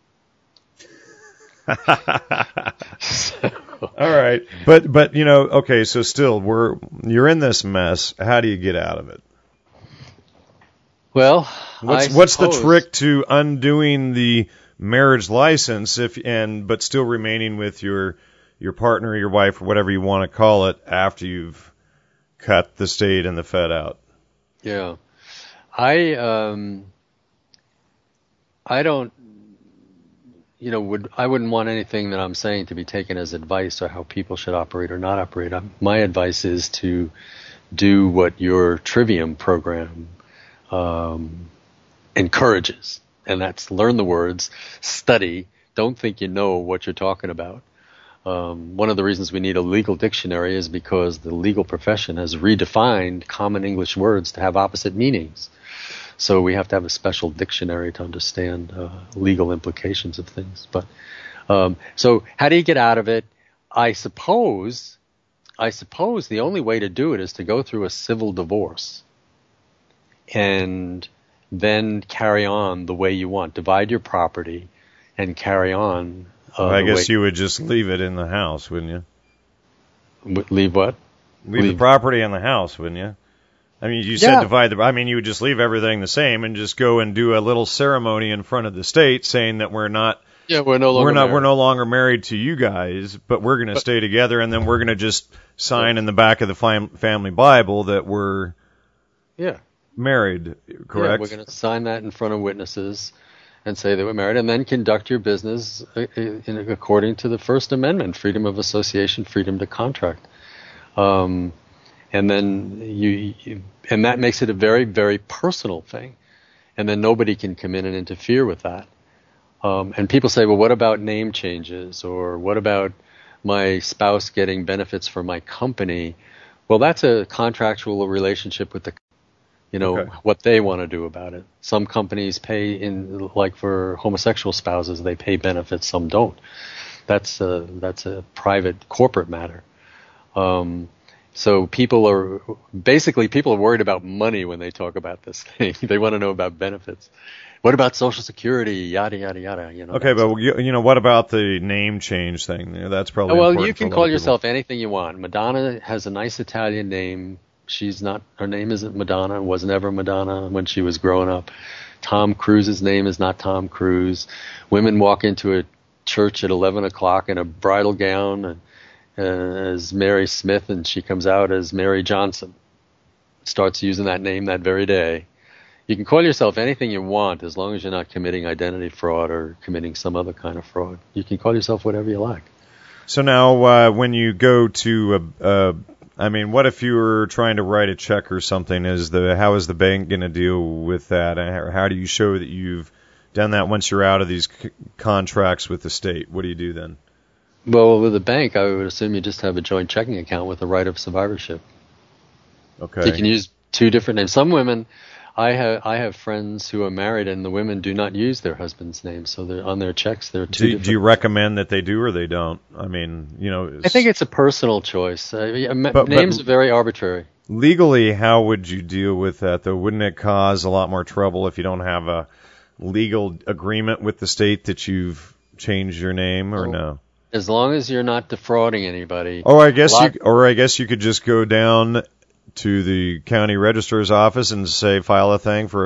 All right, but okay. So still, you're in this mess. How do you get out of it? Well, what's the trick to undoing the marriage license but still remaining with your partner, your wife, or whatever you want to call it after you've cut the state and the Fed out? Yeah, I don't. I wouldn't want anything that I'm saying to be taken as advice or how people should operate or not operate. My advice is to do what your Trivium program encourages, and that's learn the words, study, don't think you know what you're talking about. One of the reasons we need a legal dictionary is because the legal profession has redefined common English words to have opposite meanings. So we have to have a special dictionary to understand legal implications of things. But so how do you get out of it? I suppose the only way to do it is to go through a civil divorce and then carry on the way you want. Divide your property and carry on. I guess you would just leave it in the house, wouldn't you? Leave what? Leave the property in the house, wouldn't you? I mean, you said divide you would just leave everything the same and just go and do a little ceremony in front of the state saying that we're no longer married to you guys, but we're going to stay together, and then we're going to just sign in the back of the family Bible that we're married, correct? Yeah, we're going to sign that in front of witnesses and say that we're married, and then conduct your business according to the First Amendment, freedom of association, freedom to contract. And then and that makes it a very, very personal thing. And then nobody can come in and interfere with that. And people say, well, what about name changes? Or what about my spouse getting benefits from my company? Well, that's a contractual relationship with what they want to do about it. Some companies pay like for homosexual spouses, they pay benefits, some don't. That's a private corporate matter. So people are worried about money when they talk about this thing. They want to know about benefits. What about Social Security? Yada yada yada. Okay, but what about the name change thing? That's probably important. You can call yourself anything you want. Madonna has a nice Italian name. Her name isn't Madonna. Was never Madonna when she was growing up. Tom Cruise's name is not Tom Cruise. Women walk into a church at 11 o'clock in a bridal gown as Mary Smith, and she comes out as Mary Johnson. Starts using that name that very day. You can call yourself anything you want as long as you're not committing identity fraud or committing some other kind of fraud. You can call yourself whatever you like. So now, when you go to, what if you were trying to write a check or something? How is the bank going to deal with that? And how do you show that you've done that once you're out of these contracts with the state? What do you do then? Well, with a bank, I would assume you just have a joint checking account with a right of survivorship. Okay. So you can use two different names. Some women, I have friends who are married, and the women do not use their husband's name, so they're on their checks. They're two different. Do you recommend that they do or they don't? I think it's a personal choice. Names are very arbitrary. Legally, how would you deal with that, though? Wouldn't it cause a lot more trouble if you don't have a legal agreement with the state that you've changed your name, or no? As long as you're not defrauding anybody. I guess you could just go down to the county registrar's office and say, file a thing for a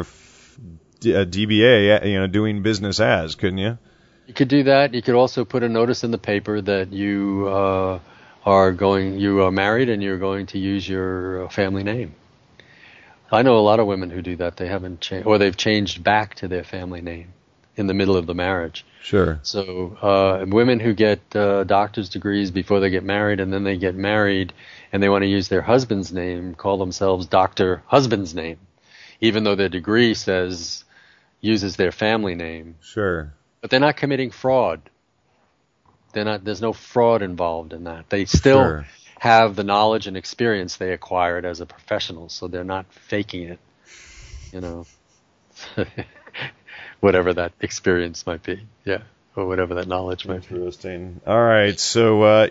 DBA, doing business as, couldn't you? You could do that. You could also put a notice in the paper that you are married and you're going to use your family name. I know a lot of women who do that. They haven't changed, or they've changed back to their family name in the middle of the marriage. Sure. So women who get doctor's degrees before they get married, and then they get married and they want to use their husband's name, call themselves Dr. Husband's name, even though their degree uses their family name. Sure. But they're not committing fraud. There's no fraud involved in that. They still have the knowledge and experience they acquired as a professional, so they're not faking it, whatever that experience might be, or whatever that knowledge might be. Interesting. All right, so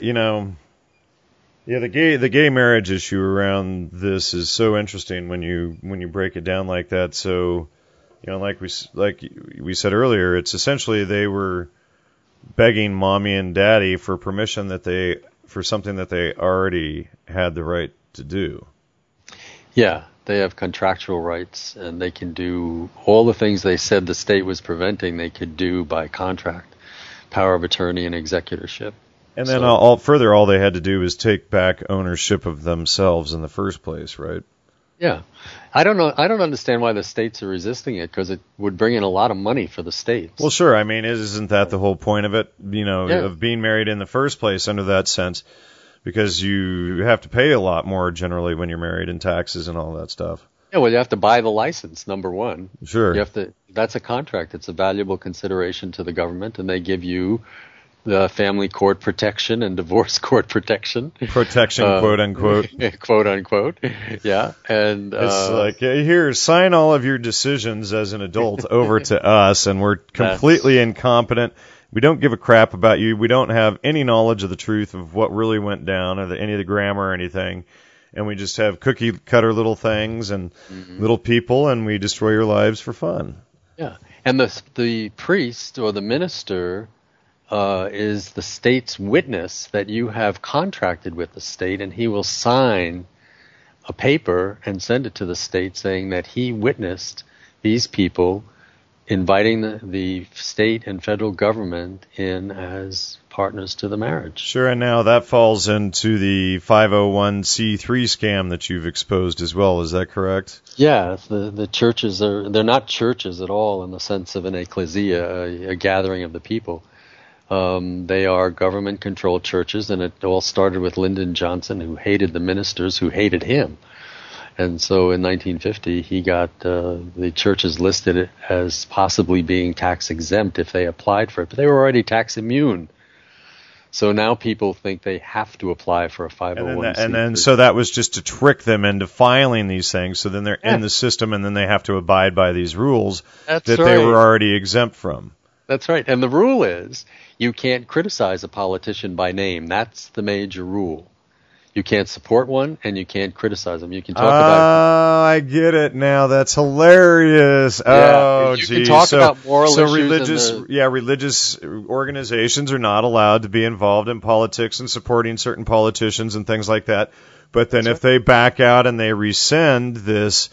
the gay marriage issue around this is so interesting when you break it down like that. So, like we said earlier, it's essentially they were begging mommy and daddy for permission for something that they already had the right to do. Yeah, they have contractual rights, and they can do all the things they said the state was preventing. They could do by contract, power of attorney, and executorship. And then all they had to do was take back ownership of themselves in the first place, right? Yeah. I don't know. I don't understand why the states are resisting it, because it would bring in a lot of money for the states. Well, sure. Isn't that the whole point of it, of being married in the first place under that sense? Because you have to pay a lot more generally when you're married in taxes and all that stuff. Yeah, well, you have to buy the license, number one. Sure. That's a contract. It's a valuable consideration to the government, and they give you the family court protection and divorce court protection. Protection, quote unquote. Quote unquote. Yeah. And it's like, here, sign all of your decisions as an adult over to us, and we're completely incompetent. We don't give a crap about you. We don't have any knowledge of the truth of what really went down, or any of the grammar or anything. And we just have cookie cutter little things and little people, and we destroy your lives for fun. Yeah. And the priest or the minister is the state's witness that you have contracted with the state, and he will sign a paper and send it to the state saying that he witnessed these people inviting the state and federal government in as partners to the marriage. Sure, and now that falls into the 501c3 scam that you've exposed as well. Is that correct? Yeah, the churches they're not churches at all in the sense of an ecclesia, a gathering of the people. They are government-controlled churches, and it all started with Lyndon Johnson, who hated the ministers who hated him. And so in 1950, he got the churches listed as possibly being tax-exempt if they applied for it, but they were already tax-immune. So now people think they have to apply for a 501c3. And then so that was just to trick them into filing these things, so then they're in the system, and then they have to abide by these rules they were already exempt from. That's right. And the rule is you can't criticize a politician by name. That's the major rule. You can't support one, and you can't criticize them. You can talk about... I get it now. That's hilarious. Yeah, you can talk about moral issues. Religious organizations are not allowed to be involved in politics and supporting certain politicians and things like that. But then if they back out and they rescind this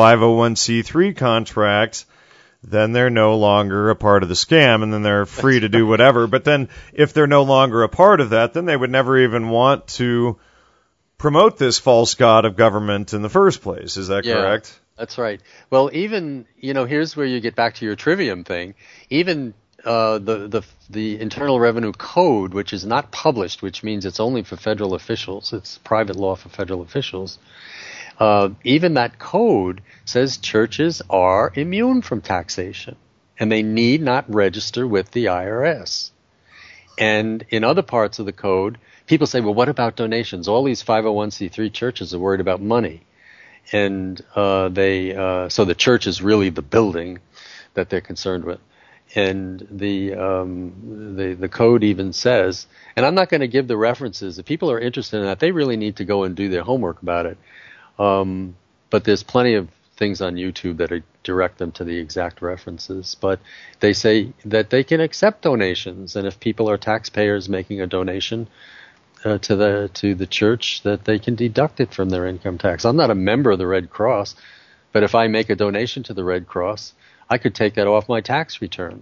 501c3 contract, then they're no longer a part of the scam, and then they're free to do whatever. But then if they're no longer a part of that, then they would never even want to promote this false god of government in the first place. Is that correct? That's right. Well, even, here's where you get back to your trivium thing. Even the Internal Revenue Code, which is not published, which means it's only for federal officials, it's private law for federal officials, even that code says churches are immune from taxation, and they need not register with the IRS. And in other parts of the code, people say, well, what about donations? All these 501c3 churches are worried about money. And so the church is really the building that they're concerned with. And the code even says, and I'm not going to give the references. If people are interested in that, they really need to go and do their homework about it. But there's plenty of things on YouTube that direct them to the exact references. But they say that they can accept donations, and if people are taxpayers making a donation to the church, that they can deduct it from their income tax. I'm not a member of the Red Cross, but if I make a donation to the Red Cross, I could take that off my tax return.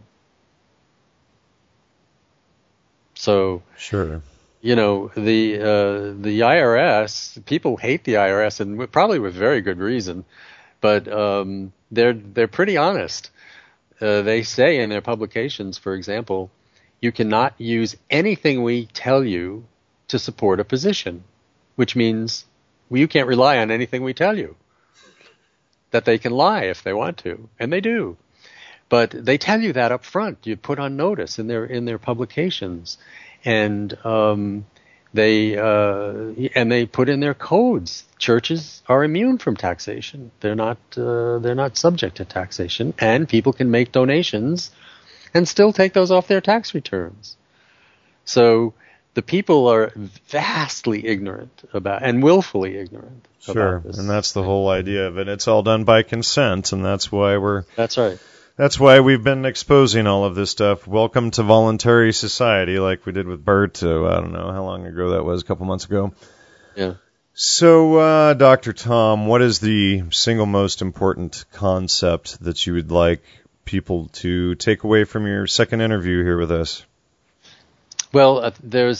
So sure. The IRS, people hate the IRS, and probably with very good reason, but they're pretty honest. They say in their publications, for example, you cannot use anything we tell you to support a position, which means you can't rely on anything we tell you. That they can lie if they want to, and they do. But they tell you that up front. You put on notice in their publications. And they put in their codes. Churches are immune from taxation. They're not subject to taxation, and people can make donations and still take those off their tax returns. So the people are vastly ignorant about, and willfully ignorant about this. And that's the whole idea of it. It's all done by consent, and that's why That's right. That's why we've been exposing all of this stuff. Welcome to voluntary society, like we did with Bert. I don't know how long ago that was, a couple months ago. Yeah. So, Dr. Tom, what is the single most important concept that you would like people to take away from your second interview here with us? Well, there's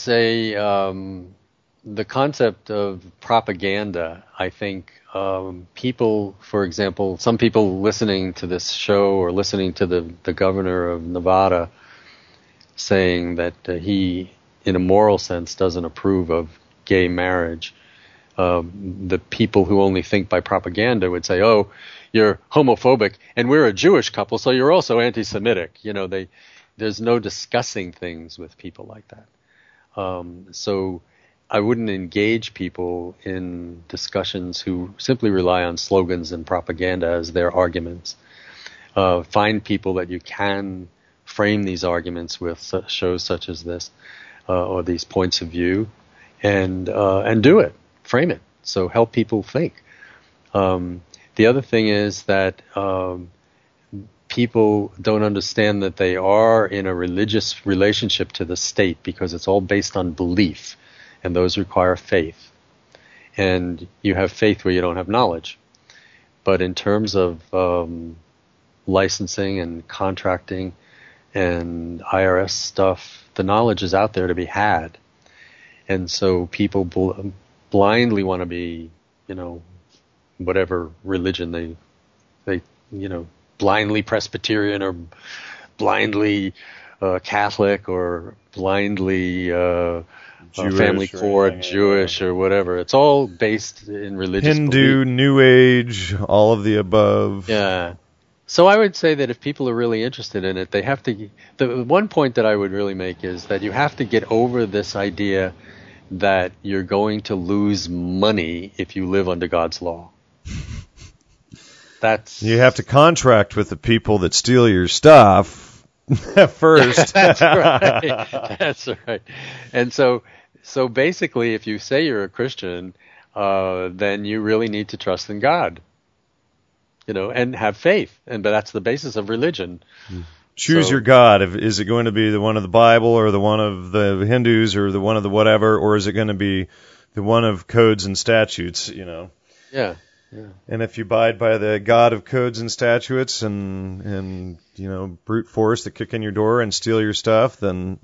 the concept of propaganda, I think. People, for example, some people listening to this show or listening to the governor of Nevada saying that he, in a moral sense, doesn't approve of gay marriage. The people who only think by propaganda would say, oh, you're homophobic and we're a Jewish couple, so you're also anti-Semitic. There's no discussing things with people like that. So I wouldn't engage people in discussions who simply rely on slogans and propaganda as their arguments. Find people that you can frame these arguments with, shows such as this, or these points of view, and do it, frame it. So help people think. The other thing is that people don't understand that they are in a religious relationship to the state because it's all based on belief. And those require faith. And you have faith where you don't have knowledge. But in terms of licensing and contracting and IRS stuff, the knowledge is out there to be had. And so people blindly want to be, whatever religion they blindly Presbyterian or blindly Catholic or blindly family court, Jewish or whatever. It's all based in religious Hindu, belief. New Age, all of the above. Yeah. So I would say that if people are really interested in it, they have to. The one point that I would really make is that you have to get over this idea that you're going to lose money if you live under God's law. You have to contract with the people that steal your stuff first. That's right. That's right. And so basically, if you say you're a Christian, then you really need to trust in God, and have faith. But that's the basis of religion. Choose your God. Is it going to be the one of the Bible or the one of the Hindus or the one of the whatever, or is it going to be the one of codes and statutes, Yeah. Yeah. And if you abide by the God of codes and statutes and brute force that kick in your door and steal your stuff, then,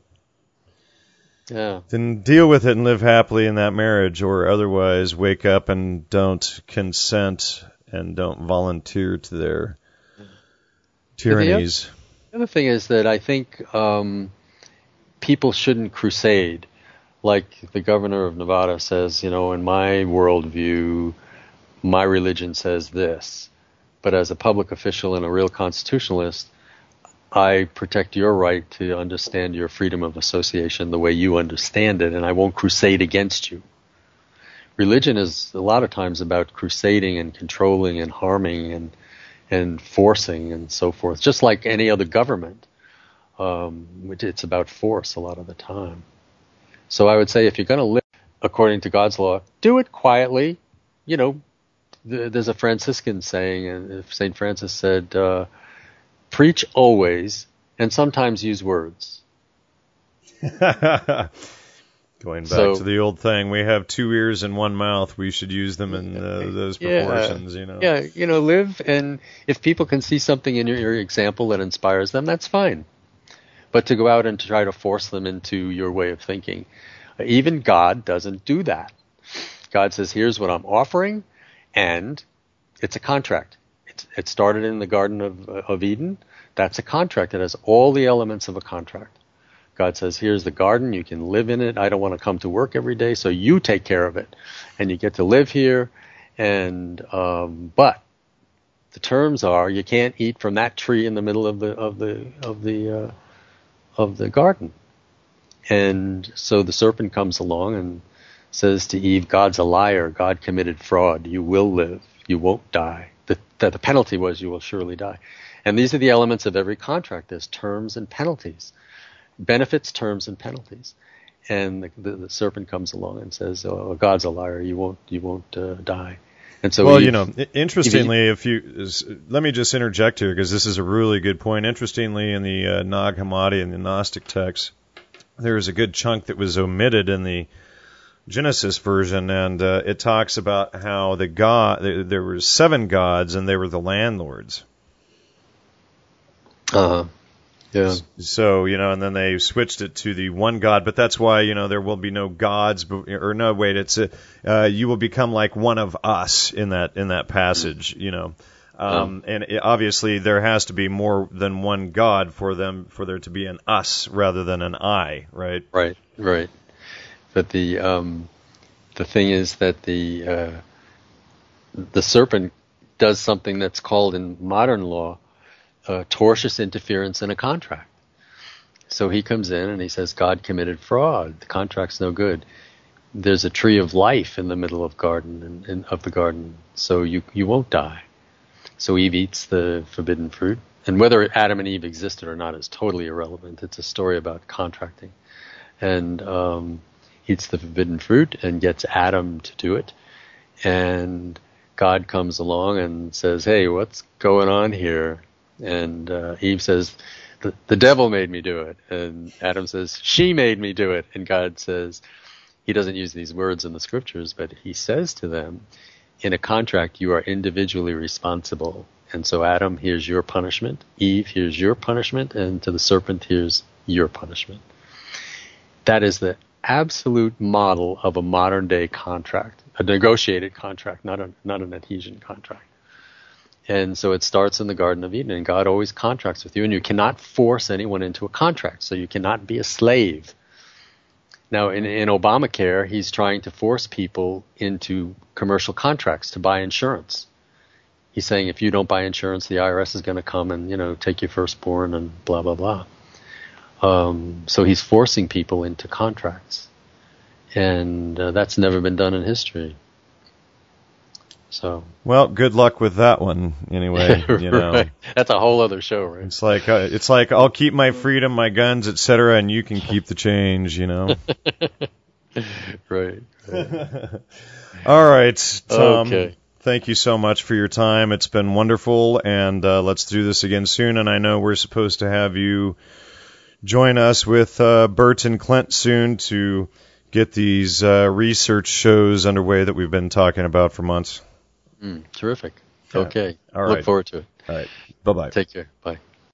then deal with it and live happily in that marriage, or otherwise wake up and don't consent and don't volunteer to their tyrannies. The other thing is that I think people shouldn't crusade. Like the governor of Nevada says, in my worldview, my religion says this. But as a public official and a real constitutionalist, I protect your right to understand your freedom of association the way you understand it, and I won't crusade against you. Religion is a lot of times about crusading and controlling and harming and forcing and so forth, just like any other government. It's about force a lot of the time. So I would say if you're going to live according to God's law, do it quietly. There's a Franciscan saying, and St. Francis said, preach always and sometimes use words. Going back to the old thing, we have 2 ears and 1 mouth. We should use them in those proportions, Yeah, live, and if people can see something in your example that inspires them, that's fine. But to go out and to try to force them into your way of thinking, even God doesn't do that. God says, here's what I'm offering, and it's a contract. It started in the Garden of Eden. That's a contract. It has all the elements of a contract. God says, here's the garden. You can live in it. I don't want to come to work every day, so you take care of it. And you get to live here. And but the terms are you can't eat from that tree in the middle of the garden. And so the serpent comes along and says to Eve, God's a liar. God committed fraud. You will live. You won't die. The penalty was you will surely die. And these are the elements of every contract. There's terms and penalties. Benefits, terms, and penalties. And the serpent comes along and says, oh, God's a liar. You won't die. And so interestingly, let me just interject here because this is a really good point. Interestingly, in the Nag Hammadi and the Gnostic texts, there is a good chunk that was omitted in the Genesis version, and it talks about how there were 7 gods, and they were the landlords. Yeah. So, and then they switched it to the one God, but that's why, there will be no gods, you will become like one of us in that passage, and obviously there has to be more than one God for there to be an us rather than an I, right? Right. But the thing is that the serpent does something that's called in modern law tortious interference in a contract. So he comes in and he says, God committed fraud. The contract's no good. There's a tree of life in the middle of the garden, so you won't die. So Eve eats the forbidden fruit. And whether Adam and Eve existed or not is totally irrelevant. It's a story about contracting. And eats the forbidden fruit and gets Adam to do it. And God comes along and says, hey, what's going on here? And Eve says, the devil made me do it. And Adam says, she made me do it. And God says, he doesn't use these words in the scriptures, but he says to them, in a contract, you are individually responsible. And so Adam, here's your punishment. Eve, here's your punishment. And to the serpent, here's your punishment. That is the absolute model of a modern day contract, a negotiated contract, not an adhesion contract. And so it starts in the Garden of Eden, and God always contracts with you, and you cannot force anyone into a contract, so you cannot be a slave. Now, in Obamacare, he's trying to force people into commercial contracts to buy insurance. He's saying if you don't buy insurance, the IRS is going to come and, take your firstborn and blah, blah, blah. So he's forcing people into contracts. And that's never been done in history. So well, good luck with that one. Anyway, Right. That's a whole other show, right? It's like I'll keep my freedom, my guns, etc., and you can keep the change. Right. All right, Tom. Okay. Thank you so much for your time. It's been wonderful, and let's do this again soon. And I know we're supposed to have you join us with Bert and Clint soon to get these research shows underway that we've been talking about for months. Terrific. Yeah. Okay. All right. Look forward to it. All right. Bye-bye. Take care. Bye.